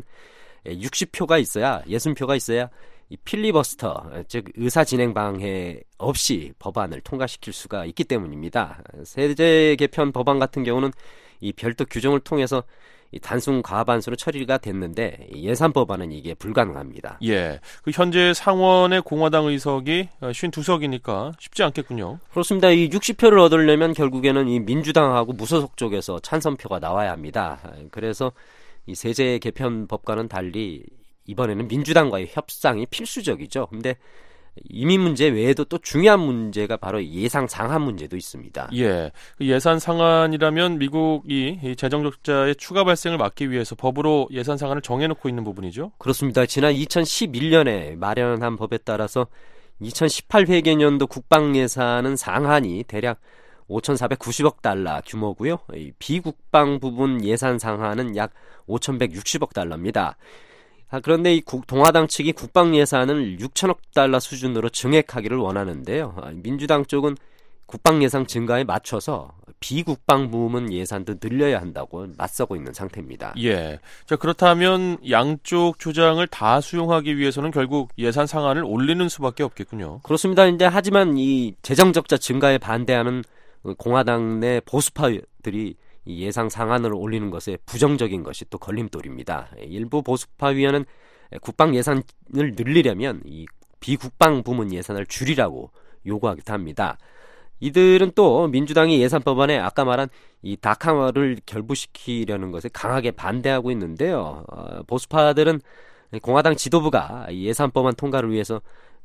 육십 표가 있어야, 육십 표가 있어야 이 필리버스터, 즉 의사 진행 방해 없이 법안을 통과시킬 수가 있기 때문입니다. 세제 개편 법안 같은 경우는 이 별도 규정을 통해서 이 단순 과반수로 처리가 됐는데 예산 법안은 이게 불가능합니다. 예, 그 현재 상원의 공화당 의석이 오십이 석이니까 쉽지 않겠군요. 그렇습니다. 이 육십 표를 얻으려면 결국에는 이 민주당하고 무소속 쪽에서 찬성표가 나와야 합니다. 그래서 이 세제 개편 법과는 달리 이번에는 민주당과의 협상이 필수적이죠. 근데 이민 문제 외에도 또 중요한 문제가 바로 예상 상한 문제도 있습니다. 예, 예산 상한이라면 미국이 재정 적자의 추가 발생을 막기 위해서 법으로 예산 상한을 정해놓고 있는 부분이죠? 그렇습니다. 지난 이천십일 년에 마련한 법에 따라서 이천십팔 회계년도 국방 예산은 상한이 대략 오천사백구십억 달러 규모고요. 비국방 부분 예산 상한은 약 오천백육십억 달러입니다. 아, 그런데 이 국, 동아당 측이 국방 예산을 육천억 달러 수준으로 증액하기를 원하는데요. 아, 민주당 쪽은 국방 예산 증가에 맞춰서 비국방 부문 예산도 늘려야 한다고 맞서고 있는 상태입니다. 예. 자, 그렇다면 양쪽 주장을 다 수용하기 위해서는 결국 예산 상한을 올리는 수밖에 없겠군요. 그렇습니다. 근데 하지만 이 재정 적자 증가에 반대하는 공화당 내 보수파들이 이 예상 상한을 올리는 것에 부정적인 것이 또 걸림돌입니다. 일부 보수파 위원은 국방 예산을 늘리려면 이 비국방 부문 예산을 줄이라고 요구하기도 합니다. 이들은 또 민주당이 예산 법안에 아까 말한 이 다카를 결부시키려는 것에 강하게 반대하고 있는데요. 어, 보수파들은 공화당 지도부가 예산 법안 통과를 위해서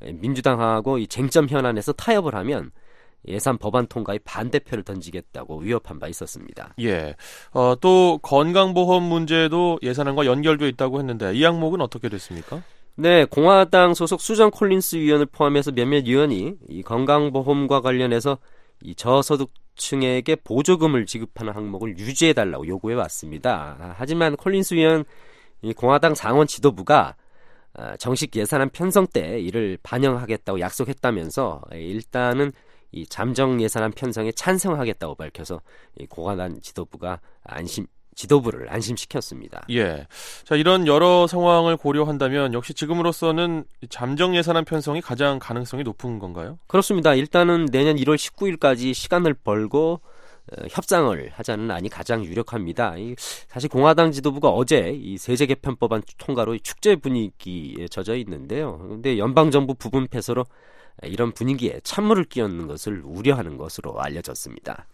민주당하고 이 쟁점 현안에서 타협을 하면 예산 법안 통과에 반대표를 던지겠다고 위협한 바 있었습니다. 예, 어, 또 건강보험 문제도 예산안과 연결돼 있다고 했는데 이 항목은 어떻게 됐습니까? 네, 공화당 소속 수전 콜린스 위원을 포함해서 몇몇 의원이 이 건강보험과 관련해서 이 저소득 고층에게 보조금을 지급하는 항목을 유지해달라고 요구해 왔습니다. 하지만 콜린스 의원 이 공화당 상원 지도부가 정식 예산안 편성 때 이를 반영하겠다고 약속했다면서 일단은 이 잠정 예산안 편성에 찬성하겠다고 밝혀서 이 공화당 지도부가 안심 지도부를 안심시켰습니다. 예. 자, 이런 여러 상황을 고려한다면 역시 지금으로서는 잠정 예산안 편성이 가장 가능성이 높은 건가요? 그렇습니다. 일단은 내년 일월 십구일까지 시간을 벌고 어, 협상을 하자는 안이 가장 유력합니다. 이, 사실 공화당 지도부가 어제 이 세제 개편 법안 통과로 축제 분위기에 젖어 있는데요. 그런데 연방 정부 부분 패소로 이런 분위기에 찬물을 끼얹는 것을 우려하는 것으로 알려졌습니다.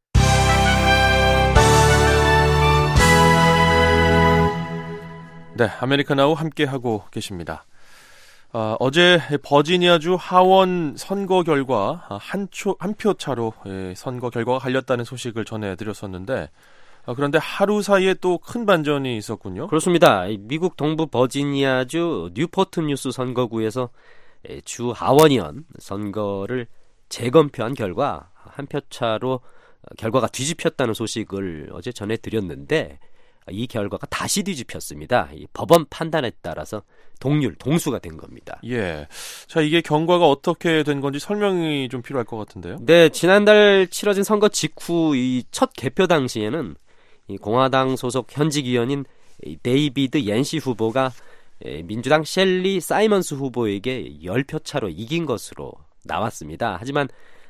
네, 아메리카나우 함께하고 계십니다. 어, 어제 버지니아주 하원 선거 결과 한 초, 한 표 차로 예, 선거 결과가 갈렸다는 소식을 전해드렸었는데 어, 그런데 하루 사이에 또 큰 반전이 있었군요. 그렇습니다. 미국 동부 버지니아주 뉴포트 뉴스 선거구에서 주 하원의원 선거를 재검표한 결과 한 표 차로 결과가 뒤집혔다는 소식을 어제 전해드렸는데 이 결과가 다시 뒤집혔습니다. 이 법원 판단에 따라서 동률, 동수가 된 겁니다. 예. 자, 이게 경과가 어떻게 된 건지 설명이 좀 필요할 것 같은데요. 네, 지난달 치러진 선거 직후 이 첫 개표 당시에는 이 공화당 소속 현직 의원인 데이비드 옌시 후보가 민주당 셸리 사이먼스 후보에게 십 표 차로 이긴 것으로 나왔습니다. 하지만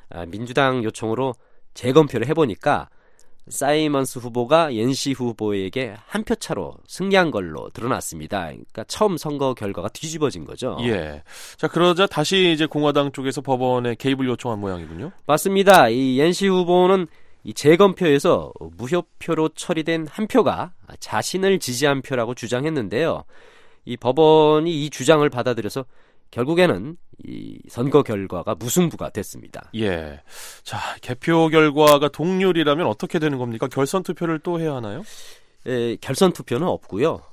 민주당 요청으로 재검표를 해보니까 사이먼스 후보가 옌시 후보에게 한 표 차로 승리한 걸로 드러났습니다. 그러니까 처음 선거 결과가 뒤집어진 거죠. 예. 자, 그러자 다시 이제 공화당 쪽에서 법원에 개입을 요청한 모양이군요. 맞습니다. 이 옌시 후보는 이 재검표에서 무효표로 처리된 한 표가 자신을 지지한 표라고 주장했는데요. 이 법원이 이 주장을 받아들여서 결국에는 이 선거 결과가 무승부가 됐습니다. 예. 자, 개표 결과가 동률이라면 어떻게 되는 겁니까? 결선 투표를 또 해야 하나요? 예, 결선 투표는 없고요.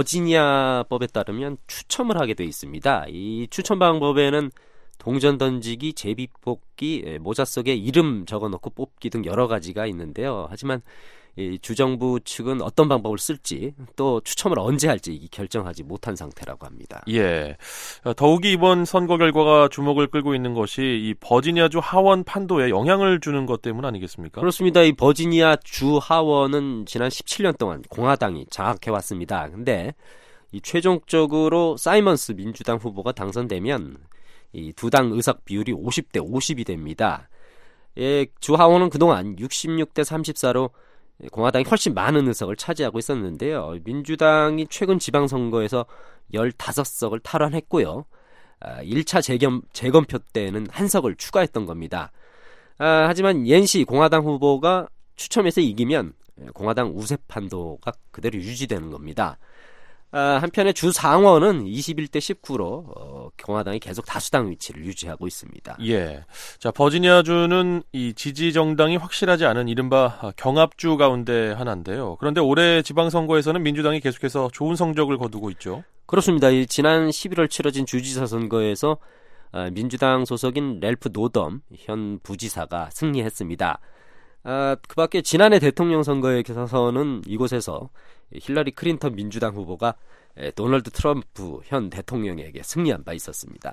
버지니아법에 따르면 추첨을 하게 돼 있습니다. 이 추첨 방법에는 동전 던지기, 제비 뽑기, 모자 속에 이름 적어놓고 뽑기 등 여러 가지가 있는데요. 하지만 이 주정부 측은 어떤 방법을 쓸지 또 추첨을 언제 할지 결정하지 못한 상태라고 합니다. 예. 더욱이 이번 선거 결과가 주목을 끌고 있는 것이 이 버지니아주 하원 판도에 영향을 주는 것 때문 아니겠습니까? 그렇습니다. 이 버지니아 주 하원은 지난 십칠 년 동안 공화당이 장악해왔습니다. 근데 이 최종적으로 사이먼스 민주당 후보가 당선되면 이 두 당 의석 비율이 오십 대 오십이 됩니다. 예, 주 하원은 그동안 육십육 대 삼십사로 공화당이 훨씬 많은 의석을 차지하고 있었는데요. 민주당이 최근 지방선거에서 십오 석을 탈환했고요. 일 차 재검, 재검표 때는 한 석을 추가했던 겁니다. 아, 하지만 옌시 공화당 후보가 추첨에서 이기면 공화당 우세 판도가 그대로 유지되는 겁니다. 아, 한편에 주 상원은 이십일 대 십구로 어, 공화당이 계속 다수당 위치를 유지하고 있습니다. 예. 자, 버지니아주는 이 지지 정당이 확실하지 않은 이른바 경합주 가운데 하나인데요. 그런데 올해 지방선거에서는 민주당이 계속해서 좋은 성적을 거두고 있죠. 그렇습니다. 이 지난 십일월 치러진 주지사 선거에서 아, 민주당 소속인 랠프 노덤 현 부지사가 승리했습니다. 아, 그 밖에 지난해 대통령 선거에서는 이곳에서 힐러리 클린턴 민주당 후보가 도널드 트럼프 현 대통령에게 승리한 바 있었습니다.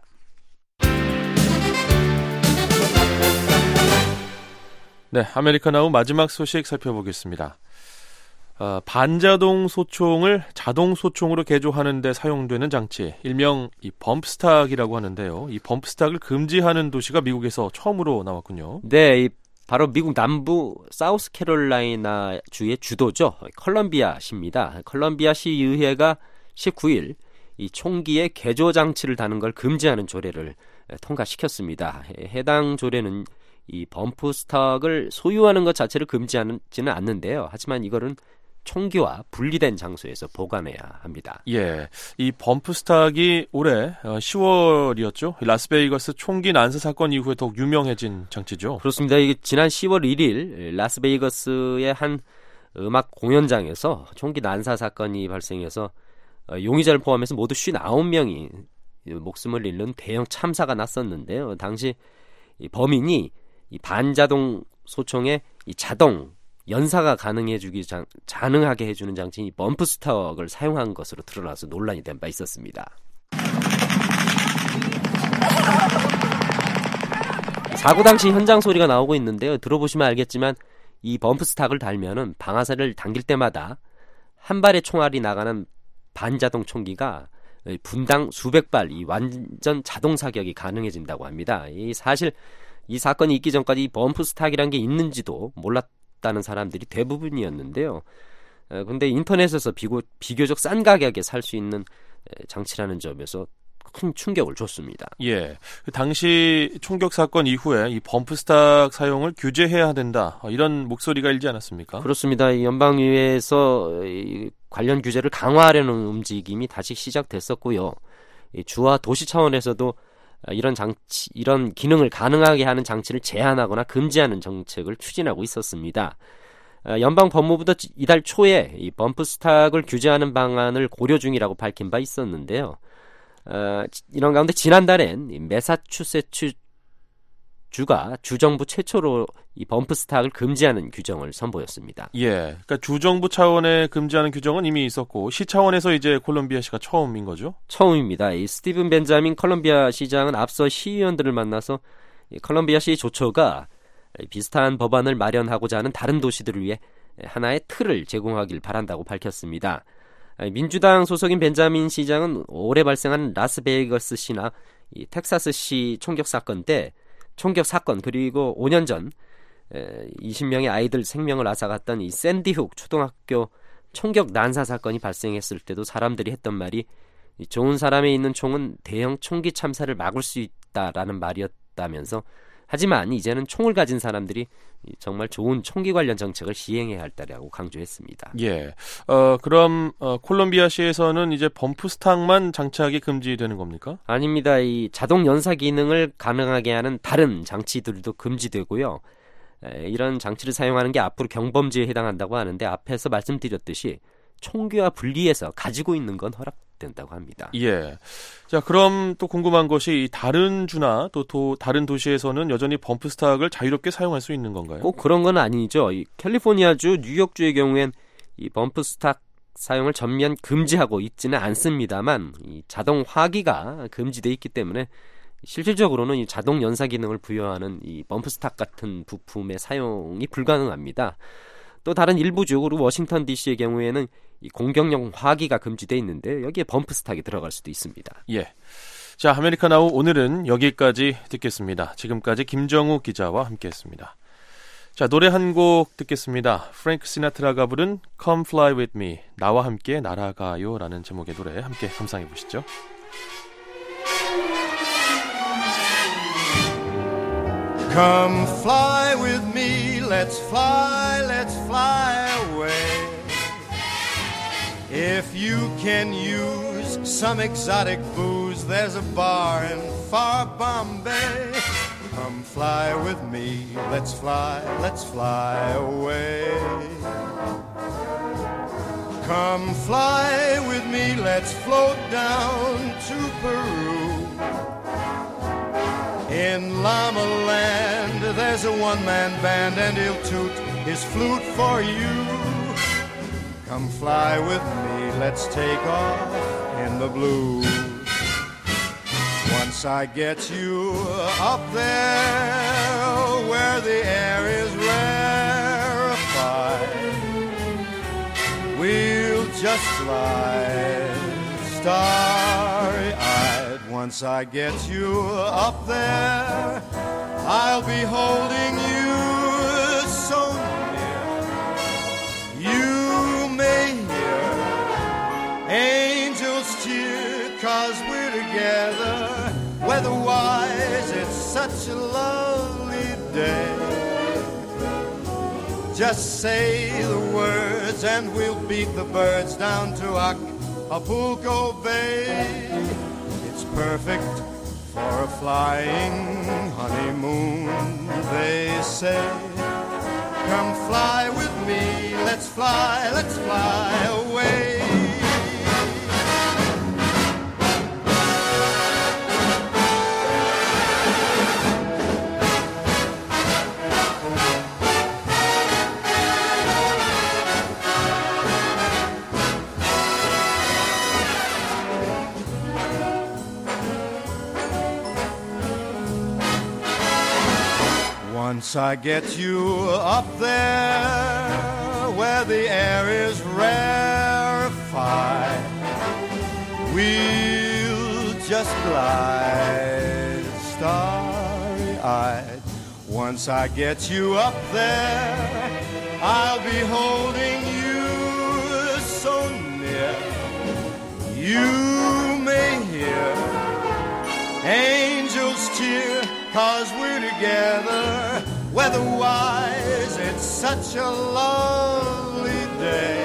네, 아메리카나우 마지막 소식 살펴보겠습니다. 어, 반자동 소총을 자동 소총으로 개조하는 데 사용되는 장치, 일명 이 범프스탁이라고 하는데요. 이 범프스탁을 금지하는 도시가 미국에서 처음으로 나왔군요. 네, 이 바로 미국 남부 사우스캐롤라이나 주의 주도죠. 컬럼비아시입니다. 컬럼비아시 의회가 십구일 이 총기에 개조 장치를 다는 걸 금지하는 조례를 통과시켰습니다. 해당 조례는 이 범프 스탁을 소유하는 것 자체를 금지하지는 않는데요. 하지만 이거는 총기와 분리된 장소에서 보관해야 합니다. 예, 이 범프 스탁이 올해 시월이었죠. 라스베이거스 총기 난사 사건 이후에 더욱 유명해진 장치죠. 그렇습니다. 이게 지난 시월 일일 라스베이거스의 한 음악 공연장에서 총기 난사 사건이 발생해서 용의자를 포함해서 모두 오십구 명이 목숨을 잃는 대형 참사가 났었는데요. 당시 이 범인이 이 반자동 소총에 이 자동 연사가 가능해주기 장, 가능하게 해주는 장치인 범프 스탁을 사용한 것으로 드러나서 논란이 된 바 있었습니다. 사고 당시 현장 소리가 나오고 있는데요. 들어보시면 알겠지만 이 범프 스탁을 달면은 방아쇠를 당길 때마다 한 발의 총알이 나가는 반자동 총기가 분당 수백 발, 이 완전 자동 사격이 가능해진다고 합니다. 이 사실 이 사건이 있기 전까지 이 범프 스탁이라는 게 있는지도 몰랐다는 사람들이 대부분이었는데요. 근데 인터넷에서 비고, 비교적 싼 가격에 살 수 있는 장치라는 점에서 큰 충격을 줬습니다. 예, 그 당시 총격 사건 이후에 이 범프 스탁 사용을 규제해야 된다, 이런 목소리가 일지 않았습니까? 그렇습니다. 이 연방의회에서 이 관련 규제를 강화하려는 움직임이 다시 시작됐었고요. 이 주와 도시 차원에서도 이런 장치, 이런 기능을 가능하게 하는 장치를 제한하거나 금지하는 정책을 추진하고 있었습니다. 연방 법무부도 이달 초에 이 범프 스탁을 규제하는 방안을 고려 중이라고 밝힌 바 있었는데요. 어, 이런 가운데 지난달엔 매사추세츠 주가 주정부 최초로 이 범프 스탁을 금지하는 규정을 선보였습니다. 예, 그러니까 주정부 차원의 금지하는 규정은 이미 있었고 시 차원에서 이제 콜롬비아시가 처음인 거죠? 처음입니다. 이 스티븐 벤자민 콜롬비아 시장은 앞서 시의원들을 만나서 이 콜롬비아시 조처가 비슷한 법안을 마련하고자 하는 다른 도시들을 위해 하나의 틀을 제공하길 바란다고 밝혔습니다. 민주당 소속인 벤자민 시장은 올해 발생한 라스베이거스시나 이 텍사스시 총격 사건 때 총격 사건 그리고 오 년 전 이십 명의 아이들 생명을 앗아갔던 이 샌디훅 초등학교 총격 난사 사건이 발생했을 때도 사람들이 했던 말이 좋은 사람에 있는 총은 대형 총기 참사를 막을 수 있다라는 말이었다면서 하지만 이제는 총을 가진 사람들이 정말 좋은 총기 관련 정책을 시행해야 할 때라고 강조했습니다. 예, 어, 그럼 어, 콜롬비아시에서는 이제 범프 스탁만 장착이 금지되는 겁니까? 아닙니다. 이 자동 연사 기능을 가능하게 하는 다른 장치들도 금지되고요. 에, 이런 장치를 사용하는 게 앞으로 경범죄에 해당한다고 하는데 앞에서 말씀드렸듯이 총기와 분리해서 가지고 있는 건 허락된다고 합니다. 예. 자, 그럼 또 궁금한 것이 다른 주나 또, 또 다른 도시에서는 여전히 범프 스탁을 자유롭게 사용할 수 있는 건가요? 꼭 그런 건 아니죠. 이 캘리포니아주, 뉴욕주의 경우엔 이 범프 스탁 사용을 전면 금지하고 있지는 않습니다만 이 자동 화기가 금지돼 있기 때문에 실질적으로는 이 자동 연사 기능을 부여하는 이 범프 스탁 같은 부품의 사용이 불가능합니다. 또 다른 일부주, 그리고 워싱턴 디씨의 경우에는 이 공격용 화기가 금지되어 있는데 여기에 범프 스탁이 들어갈 수도 있습니다. 예. 자, 아메리카나우 오늘은 여기까지 듣겠습니다. 지금까지 김정우 기자와 함께했습니다. 자, 노래 한 곡 듣겠습니다. 프랭크 시나트라가 부른 Come Fly With Me, 나와 함께 날아가요 라는 제목의 노래 함께 감상해 보시죠. Come fly with me, let's fly, let's fly away. If you can use some exotic booze, there's a bar in far Bombay. Come fly with me, let's fly, let's fly away. Come fly with me, let's float down to Peru. In Llama Land, there's a one-man band and he'll toot his flute for you. Come fly with me, let's take off in the blue. Once I get you up there where the air is rarefied, we'll just fly starry-eyed. Once I get you up there, I'll be holding you so near. You may hear angels cheer, 'cause we're together. Weather-wise, it's such a lovely day. Just say the words and we'll beat the birds down to Acapulco Bay. It's perfect for a flying honeymoon, they say. Come fly with me, let's fly, let's fly away. Once I get you up there where the air is rarefied, we'll just glide starry-eyed. Once I get you up there, I'll be holding you so near. You may hear angels cheer, 'cause we're together. Weather-wise, it's such a lovely day.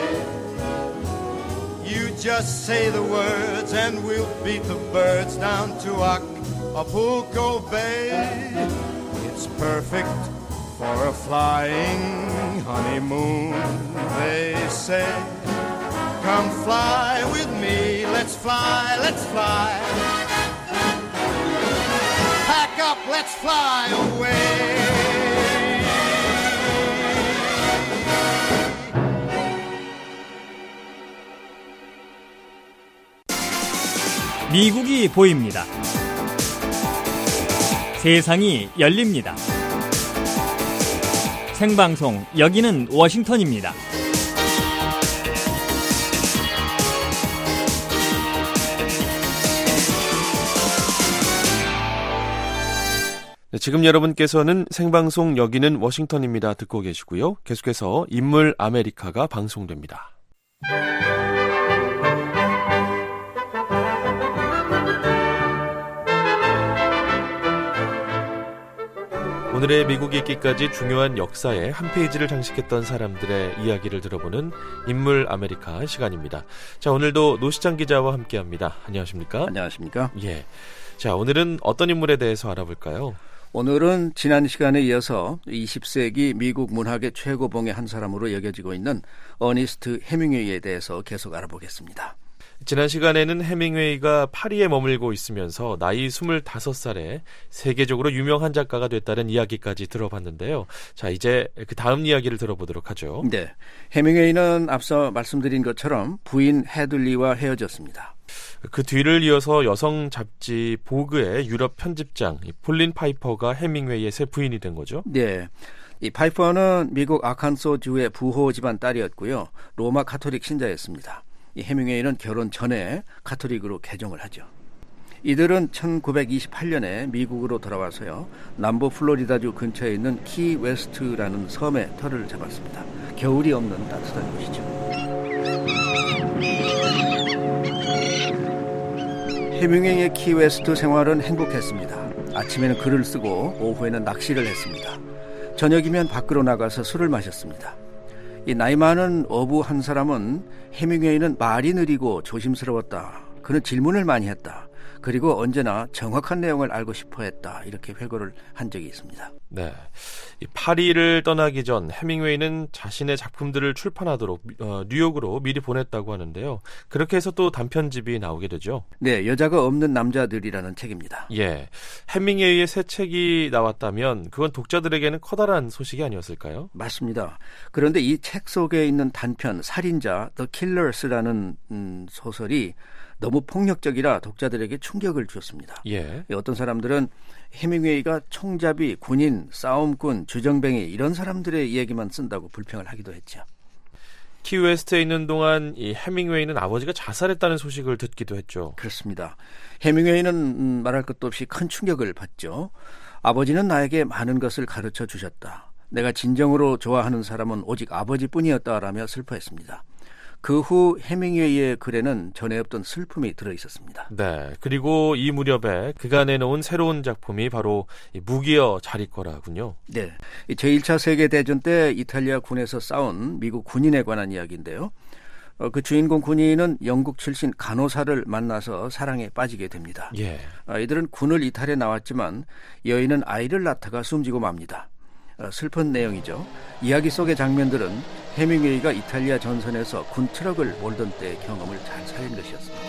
You just say the words and we'll beat the birds down to Acapulco Bay. It's perfect for a flying honeymoon, they say. Come fly with me, let's fly, let's fly. Pack up, let's fly away. 미국이 보입니다. 세상이 열립니다. 생방송, 여기는 워싱턴입니다. 네, 지금 여러분께서는 생방송 여기는 워싱턴입니다 듣고 계시고요. 계속해서 인물 아메리카가 방송됩니다. 오늘의 미국 읽기까지 중요한 역사의 한 페이지를 장식했던 사람들의 이야기를 들어보는 인물 아메리카 시간입니다. 자, 오늘도 노시장 기자와 함께합니다. 안녕하십니까? 안녕하십니까? 예. 자, 오늘은 어떤 인물에 대해서 알아볼까요? 오늘은 지난 시간에 이어서 이십 세기 미국 문학의 최고봉의 한 사람으로 여겨지고 있는 어니스트 해밍웨이에 대해서 계속 알아보겠습니다. 지난 시간에는 해밍웨이가 파리에 머물고 있으면서 나이 스물다섯 살에 세계적으로 유명한 작가가 됐다는 이야기까지 들어봤는데요. 자, 이제 그 다음 이야기를 들어보도록 하죠. 네, 해밍웨이는 앞서 말씀드린 것처럼 부인 헤들리와 헤어졌습니다. 그 뒤를 이어서 여성 잡지 보그의 유럽 편집장 폴린 파이퍼가 해밍웨이의 새 부인이 된 거죠. 네. 이 파이퍼는 미국 아칸소주의 부호 집안 딸이었고요. 로마 가톨릭 신자였습니다. 이 해밍웨이는 결혼 전에 가톨릭으로 개종을 하죠. 이들은 천구백이십팔 년에 미국으로 돌아와서요. 남부 플로리다주 근처에 있는 키 웨스트라는 섬에 터를 잡았습니다. 겨울이 없는 따뜻한 곳이죠. 해밍웨이의 키 웨스트 생활은 행복했습니다. 아침에는 글을 쓰고 오후에는 낚시를 했습니다. 저녁이면 밖으로 나가서 술을 마셨습니다. 이 나이 많은 어부 한 사람은 해밍웨이는 말이 느리고 조심스러웠다. 그는 질문을 많이 했다. 그리고 언제나 정확한 내용을 알고 싶어 했다. 이렇게 회고를 한 적이 있습니다. 네, 이 파리를 떠나기 전 해밍웨이는 자신의 작품들을 출판하도록 어, 뉴욕으로 미리 보냈다고 하는데요. 그렇게 해서 또 단편집이 나오게 되죠. 네, 여자가 없는 남자들이라는 책입니다. 예, 해밍웨이의 새 책이 나왔다면 그건 독자들에게는 커다란 소식이 아니었을까요? 맞습니다. 그런데 이 책 속에 있는 단편 살인자 The Killers라는 음, 소설이 너무 폭력적이라 독자들에게 충격을 주었습니다. 예. 어떤 사람들은 해밍웨이가 총잡이, 군인, 싸움꾼, 주정뱅이 이런 사람들의 얘기만 쓴다고 불평을 하기도 했죠. 키웨스트에 있는 동안 이 해밍웨이는 아버지가 자살했다는 소식을 듣기도 했죠. 그렇습니다. 해밍웨이는 음, 말할 것도 없이 큰 충격을 받죠. 아버지는 나에게 많은 것을 가르쳐 주셨다. 내가 진정으로 좋아하는 사람은 오직 아버지뿐이었다라며 슬퍼했습니다. 그 후 해밍웨이의 글에는 전에 없던 슬픔이 들어있었습니다. 네, 그리고 이 무렵에 그가 내놓은 새로운 작품이 바로 무기여 자리거라군요. 네, 제일 차 세계대전 때 이탈리아 군에서 싸운 미국 군인에 관한 이야기인데요. 어, 그 주인공 군인은 영국 출신 간호사를 만나서 사랑에 빠지게 됩니다. 예. 어, 이들은 군을 이탈해 나왔지만 여인은 아이를 낳다가 숨지고 맙니다. 어, 슬픈 내용이죠. 이야기 속의 장면들은 해밍웨이가 이탈리아 전선에서 군 트럭을 몰던 때의 경험을 잘 살린 것이었습니다.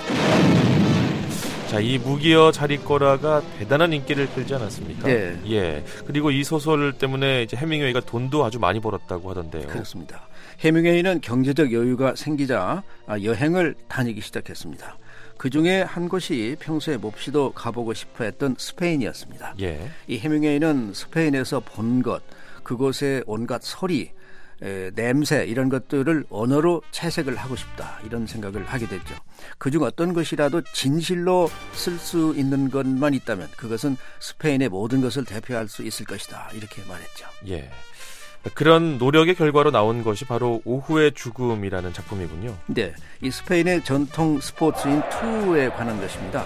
자, 이 무기여 자리거라가 대단한 인기를 끌지 않았습니까? 네. 예. 그리고 이 소설 때문에 이제 해밍웨이가 돈도 아주 많이 벌었다고 하던데요. 그렇습니다. 해밍웨이는 경제적 여유가 생기자 여행을 다니기 시작했습니다. 그중에 한 곳이 평소에 몹시도 가보고 싶어 했던 스페인이었습니다. 예. 이 해밍웨이는 스페인에서 본 것, 그곳의 온갖 소리, 에, 냄새 이런 것들을 언어로 채색을 하고 싶다 이런 생각을 하게 됐죠. 그중 어떤 것이라도 진실로 쓸 수 있는 것만 있다면 그것은 스페인의 모든 것을 대표할 수 있을 것이다 이렇게 말했죠. 예. 그런 노력의 결과로 나온 것이 바로 오후의 죽음이라는 작품이군요. 네, 이 스페인의 전통 스포츠인 투에 관한 것입니다.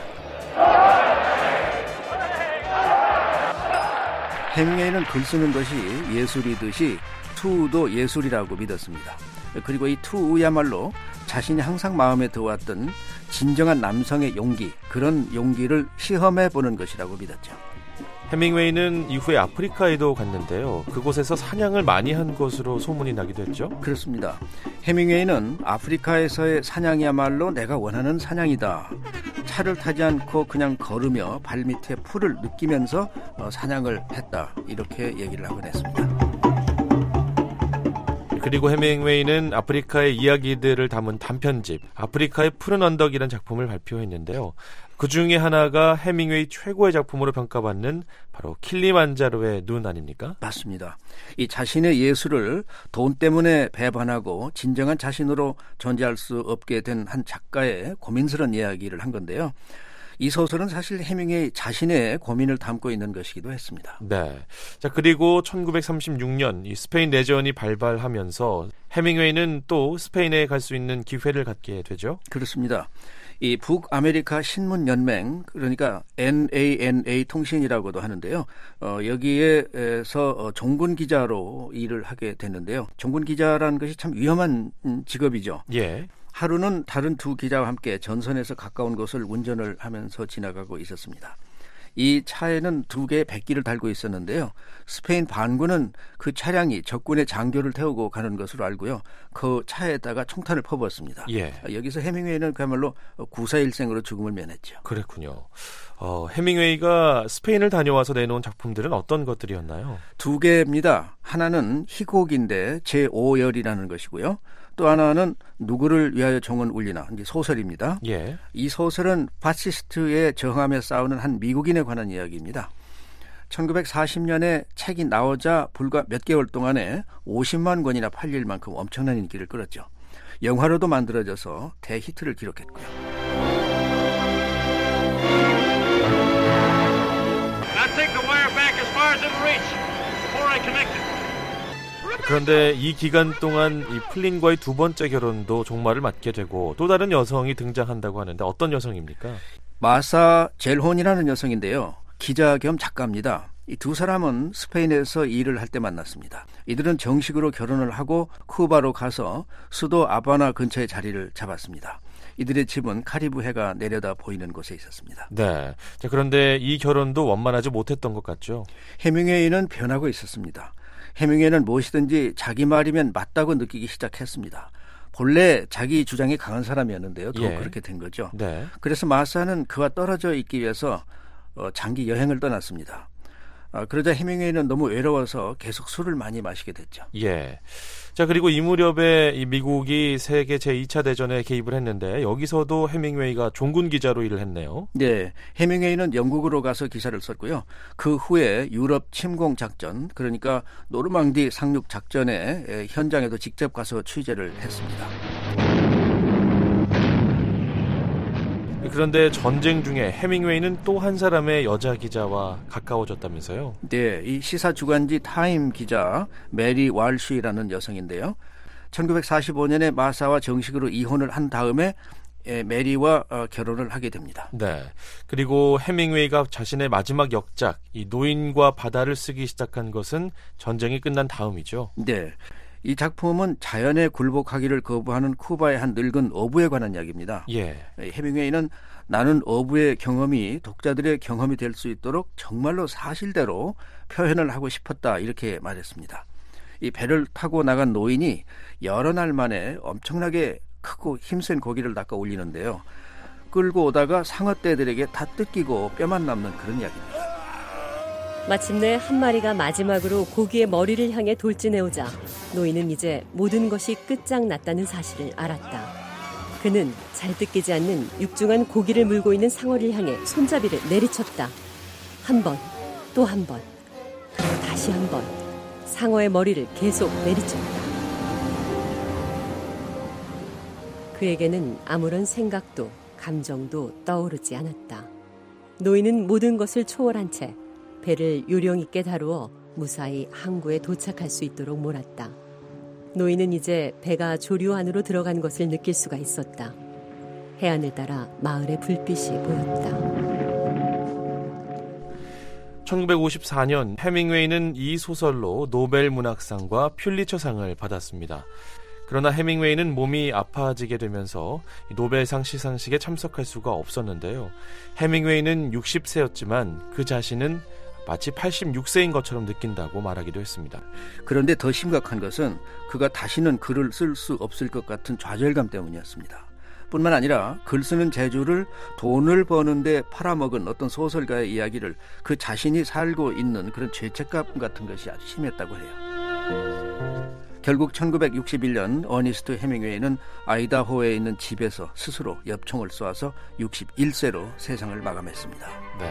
해밍웨이는 글 쓰는 것이 예술이듯이 투도 예술이라고 믿었습니다. 그리고 이 투야말로 자신이 항상 마음에 들어왔던 진정한 남성의 용기, 그런 용기를 시험해보는 것이라고 믿었죠. 해밍웨이는 이후에 아프리카에도 갔는데요. 그곳에서 사냥을 많이 한 것으로 소문이 나기도 했죠. 그렇습니다. 해밍웨이는 아프리카에서의 사냥이야말로 내가 원하는 사냥이다. 차를 타지 않고 그냥 걸으며 발밑에 풀을 느끼면서 사냥을 했다. 이렇게 얘기를 하곤 했습니다. 그리고 해밍웨이는 아프리카의 이야기들을 담은 단편집 아프리카의 푸른 언덕이라는 작품을 발표했는데요. 그 중에 하나가 해밍웨이 최고의 작품으로 평가받는 바로 킬리만자로의 눈 아닙니까? 맞습니다. 이 자신의 예술을 돈 때문에 배반하고 진정한 자신으로 존재할 수 없게 된 한 작가의 고민스러운 이야기를 한 건데요. 이 소설은 사실 해밍웨이 자신의 고민을 담고 있는 것이기도 했습니다. 네. 자, 그리고 천구백삼십육 년 이 스페인 내전이 발발하면서 해밍웨이는 또 스페인에 갈 수 있는 기회를 갖게 되죠. 그렇습니다. 이 북아메리카 신문연맹, 그러니까 엔에이엔에이 통신이라고도 하는데요. 어, 여기에서 어, 종군 기자로 일을 하게 됐는데요. 종군 기자라는 것이 참 위험한 직업이죠. 예. 하루는 다른 두 기자와 함께 전선에서 가까운 곳을 운전을 하면서 지나가고 있었습니다. 이 차에는 두 개의 백기를 달고 있었는데요. 스페인 반군은 그 차량이 적군의 장교를 태우고 가는 것으로 알고요. 그 차에다가 총탄을 퍼부었습니다. 예. 여기서 해밍웨이는 그야말로 구사일생으로 죽음을 면했죠. 그랬군요. 어, 해밍웨이가 스페인을 다녀와서 내놓은 작품들은 어떤 것들이었나요? 두 개입니다. 하나는 희곡인데 제오 열이라는 것이고요. 또 하나는 누구를 위하여 종은 울리나, 이제 소설입니다. 예. 이 소설은 파시스트에 저항하며 싸우는 한 미국인에 관한 이야기입니다. 천구백사십 년에 책이 나오자 불과 몇 개월 동안에 오십만 권이나 팔릴 만큼 엄청난 인기를 끌었죠. 영화로도 만들어져서 대히트를 기록했고요. Now take the wire back as far as it'll reach before I connect it. 그런데 이 기간 동안 이 플린과의 두 번째 결혼도 종말을 맞게 되고 또 다른 여성이 등장한다고 하는데 어떤 여성입니까? 마사 젤혼이라는 여성인데요. 기자 겸 작가입니다. 이 두 사람은 스페인에서 일을 할 때 만났습니다. 이들은 정식으로 결혼을 하고 쿠바로 가서 수도 아바나 근처에 자리를 잡았습니다. 이들의 집은 카리브 해가 내려다 보이는 곳에 있었습니다. 네. 자, 그런데 이 결혼도 원만하지 못했던 것 같죠? 해밍웨이는 변하고 있었습니다. 해밍웨이는 무엇이든지 자기 말이면 맞다고 느끼기 시작했습니다. 본래 자기 주장이 강한 사람이었는데요. 더 예. 그렇게 된 거죠. 네. 그래서 마사는 그와 떨어져 있기 위해서 장기 여행을 떠났습니다. 그러자 해밍웨이는 너무 외로워서 계속 술을 많이 마시게 됐죠. 예. 자, 그리고 이 무렵에 이 미국이 세계 제이 차 대전에 개입을 했는데 여기서도 해밍웨이가 종군 기자로 일을 했네요. 네. 해밍웨이는 영국으로 가서 기사를 썼고요. 그 후에 유럽 침공 작전, 그러니까 노르망디 상륙 작전의 현장에도 직접 가서 취재를 했습니다. 그런데 전쟁 중에 해밍웨이는 또 한 사람의 여자 기자와 가까워졌다면서요? 네, 이 시사 주간지 타임 기자 메리 왈쉬라는 여성인데요. 천구백사십오 년에 마사와 정식으로 이혼을 한 다음에 메리와 결혼을 하게 됩니다. 네. 그리고 해밍웨이가 자신의 마지막 역작, 이 노인과 바다를 쓰기 시작한 것은 전쟁이 끝난 다음이죠. 네. 이 작품은 자연에 굴복하기를 거부하는 쿠바의 한 늙은 어부에 관한 이야기입니다. 예. 해밍웨이는 나는 어부의 경험이 독자들의 경험이 될 수 있도록 정말로 사실대로 표현을 하고 싶었다 이렇게 말했습니다. 이 배를 타고 나간 노인이 여러 날 만에 엄청나게 크고 힘센 고기를 낚아 올리는데요. 끌고 오다가 상어떼들에게 다 뜯기고 뼈만 남는 그런 이야기입니다. 마침내 한 마리가 마지막으로 고기의 머리를 향해 돌진해오자 노인은 이제 모든 것이 끝장났다는 사실을 알았다. 그는 잘 뜯기지 않는 육중한 고기를 물고 있는 상어를 향해 손잡이를 내리쳤다. 한 번, 또 한 번, 그리고 다시 한 번 상어의 머리를 계속 내리쳤다. 그에게는 아무런 생각도 감정도 떠오르지 않았다. 노인은 모든 것을 초월한 채 배를 요령 있게 다루어 무사히 항구에 도착할 수 있도록 몰았다. 노인은 이제 배가 조류 안으로 들어간 것을 느낄 수가 있었다. 해안을 따라 마을의 불빛이 보였다. 천구백오십사 년 해밍웨이는 이 소설로 노벨 문학상과 퓰리처상을 받았습니다. 그러나 해밍웨이는 몸이 아파지게 되면서 노벨상 시상식에 참석할 수가 없었는데요. 해밍웨이는 육십 세였지만 그 자신은 마치 팔십육 세인 것처럼 느낀다고 말하기도 했습니다. 그런데 더 심각한 것은 그가 다시는 글을 쓸 수 없을 것 같은 좌절감 때문이었습니다. 뿐만 아니라 글 쓰는 재주를 돈을 버는데 팔아먹은 어떤 소설가의 이야기를 그 자신이 살고 있는 그런 죄책감 같은 것이 아주 심했다고 해요. 결국 천구백육십일 년 어니스트 해밍웨이는 아이다호에 있는 집에서 스스로 엽총을 쏘아서 육십일 세로 세상을 마감했습니다. 네.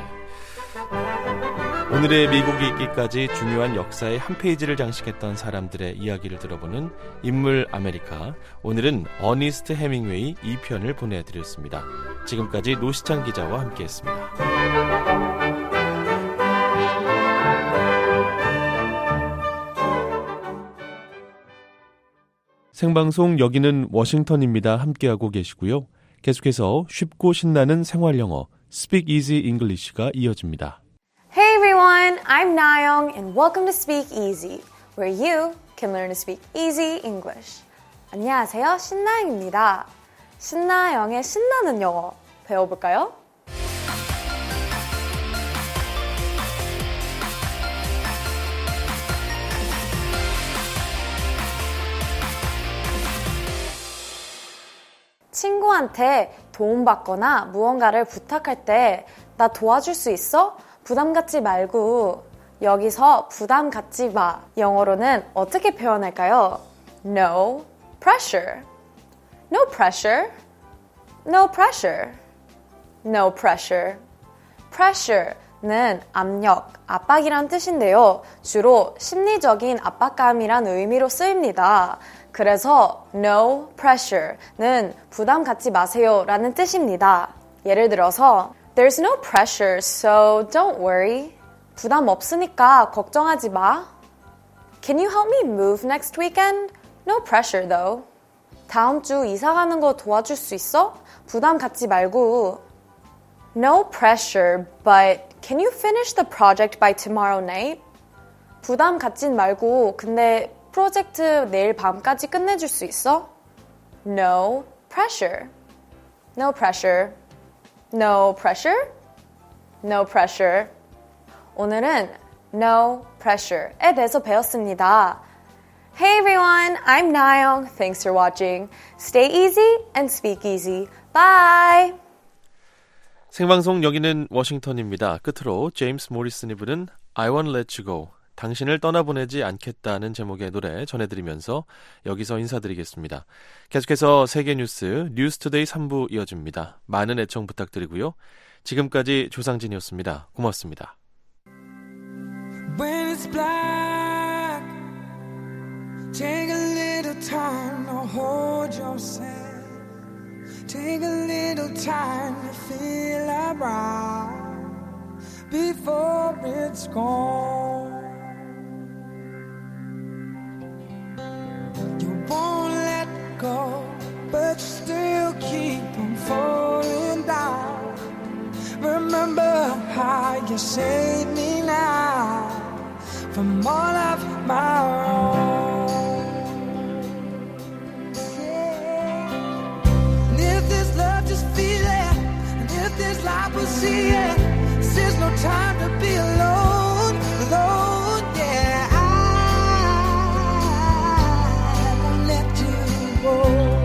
오늘의 미국이 있기까지 중요한 역사의 한 페이지를 장식했던 사람들의 이야기를 들어보는 인물 아메리카. 오늘은 어니스트 해밍웨이 이 편을 보내드렸습니다. 지금까지 노시창 기자와 함께했습니다. 생방송 여기는 워싱턴입니다. 함께하고 계시고요. 계속해서 쉽고 신나는 생활영어 Speak Easy English가 이어집니다. Hey everyone, I'm Nayoung and welcome to Speak Easy, where you can learn to speak easy English. 안녕하세요, 신나영입니다. 신나영의 신나는 영어 배워볼까요? 친구한테 도움받거나 무언가를 부탁할 때 나 도와줄 수 있어? 부담 갖지 말고. 여기서 부담 갖지 마. 영어로는 어떻게 표현할까요? No pressure. No pressure. No pressure. No pressure. pressure는 압력, 압박이란 뜻인데요. 주로 심리적인 압박감이란 의미로 쓰입니다. 그래서 no pressure는 부담 갖지 마세요 라는 뜻입니다. 예를 들어서 There's no pressure, so don't worry. 부담 없으니까 걱정하지 마. Can you help me move next weekend? No pressure though. 다음 주 이사 가는 거 도와줄 수 있어? 부담 갖지 말고. No pressure, but can you finish the project by tomorrow night? 부담 갖진 말고 근데 프로젝트 내일 밤까지 끝내줄 수 있어? No pressure. No pressure. No pressure. No pressure. 오늘은 no pressure에 대해서 배웠습니다. Hey everyone, I'm Nayoung. Thanks for watching. Stay easy and speak easy. Bye! 생방송 여기는 워싱턴입니다. 끝으로 제임스 모리슨이 부른 I Won't Let You Go, 당신을 떠나보내지 않겠다는 제목의 노래 전해드리면서 여기서 인사드리겠습니다. 계속해서 세계 뉴스 뉴스투데이 삼 부 이어집니다. 많은 애청 부탁드리고요. 지금까지 조상진이었습니다. 고맙습니다. When it's black, take a little time to hold yourself. Take a little time to feel around before it's gone. You won't let go, but you still keep on falling down. Remember how you saved me now from all of my wrong. Yeah. And if this love, just feel it. And if this life, we'll see it. This is no time to be alone, alone. Yeah, I won't let you go.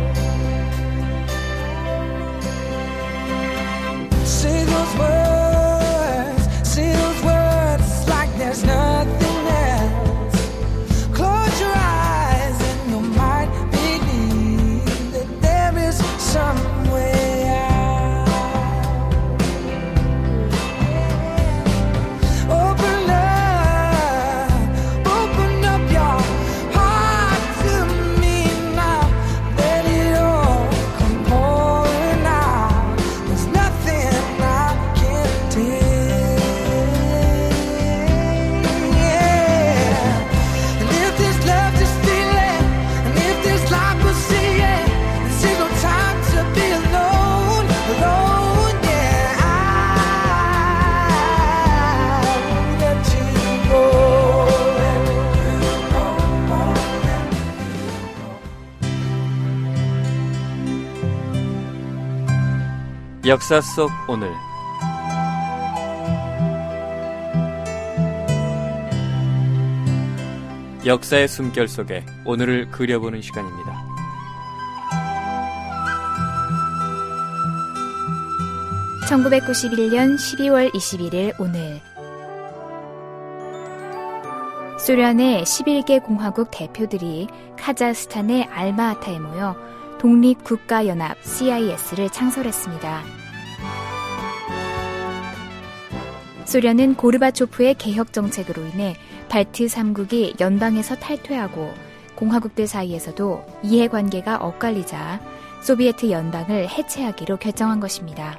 Say those words, say those words like there's nothing else. Close your eyes and you might believe that there is some 역사 속 오늘. 역사의 숨결 속에 오늘을 그려보는 시간입니다. 천구백구십일 년 십이월 이십일일 오늘 소련의 십일 개 공화국 대표들이 카자흐스탄의 알마아타에 모여 독립국가연합 씨아이에스를 창설했습니다. 소련은 고르바초프의 개혁 정책으로 인해 발트 삼 국이 연방에서 탈퇴하고 공화국들 사이에서도 이해관계가 엇갈리자 소비에트 연방을 해체하기로 결정한 것입니다.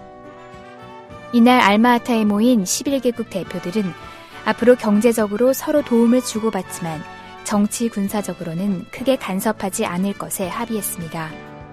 이날 알마아타에 모인 십일 개국 대표들은 앞으로 경제적으로 서로 도움을 주고받지만 정치 군사적으로는 크게 간섭하지 않을 것에 합의했습니다.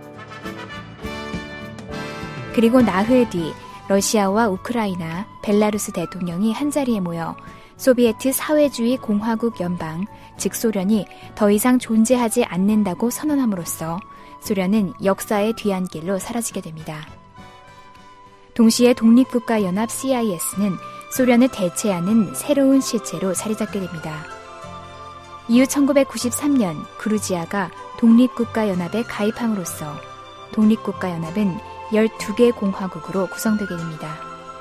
그리고 나흘 뒤 러시아와 우크라이나, 벨라루스 대통령이 한자리에 모여 소비에트 사회주의 공화국 연방, 즉 소련이 더 이상 존재하지 않는다고 선언함으로써 소련은 역사의 뒤안길로 사라지게 됩니다. 동시에 독립국가연합 씨아이에스는 소련을 대체하는 새로운 실체로 자리 잡게 됩니다. 이후 천구백구십삼 년 그루지아가 독립국가연합에 가입함으로써 독립국가연합은 열두 개 공화국으로 구성되게 됩니다.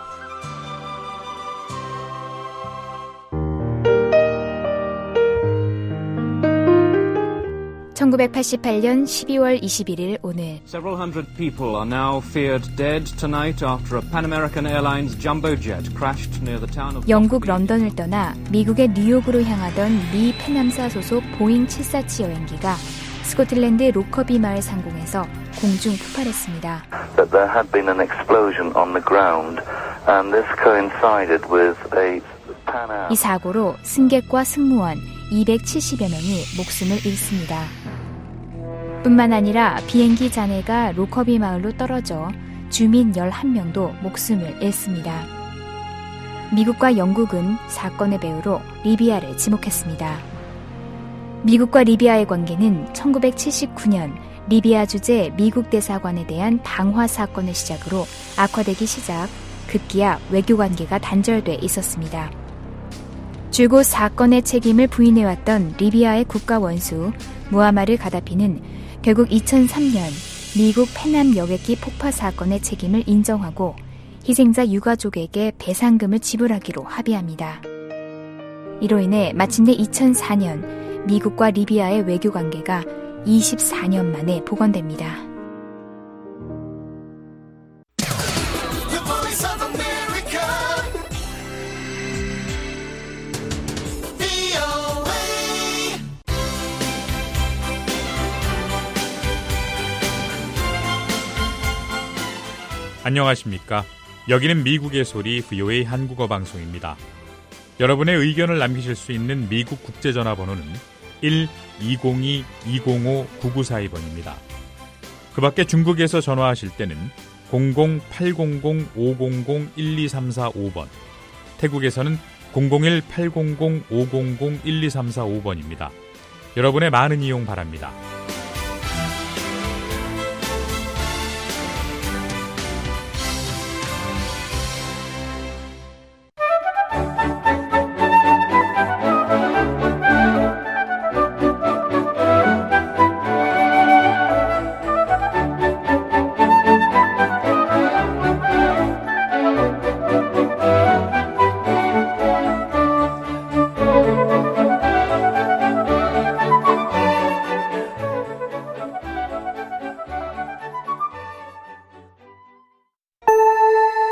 천구백팔십팔 년 십이월 이십일일 오늘 Several hundred people are now feared dead tonight after a Pan American Airlines jumbo jet crashed near the town of 영국 런던을 떠나 미국의 뉴욕으로 향하던 미 페남사 소속 보잉 칠사칠 여행기가 스코틀랜드 로커비 마을 상공에서 공중 폭발했습니다. That there had been an explosion on the ground and this coincided with a Pan Am. 이 사고로 승객과 승무원 이백칠십여 명이 목숨을 잃습니다. 뿐만 아니라 비행기 잔해가 로커비 마을로 떨어져 주민 열한 명도 목숨을 잃습니다. 미국과 영국은 사건의 배후로 리비아를 지목했습니다. 미국과 리비아의 관계는 천구백칠십구 년 리비아 주재 미국 대사관에 대한 방화 사건을 시작으로 악화되기 시작, 급기야 외교 관계가 단절돼 있었습니다. 줄곧 사건의 책임을 부인해왔던 리비아의 국가 원수 무아마르 가다피는 결국 이천삼 년 미국 페남 여객기 폭파 사건의 책임을 인정하고 희생자 유가족에게 배상금을 지불하기로 합의합니다. 이로 인해 마침내 이천사 년 미국과 리비아의 외교 관계가 이십사 년 만에 복원됩니다. 안녕하십니까. 여기는 미국의 소리 브이오에이 한국어 방송입니다. 여러분의 의견을 남기실 수 있는 미국 국제전화번호는 일 이공이 이공오 구구사이 번입니다. 그 밖에 중국에서 전화하실 때는 공공 팔공공 오공공 일이삼사오 번, 태국에서는 공공일 팔공공 오공공 일이삼사오 번입니다. 여러분의 많은 이용 바랍니다.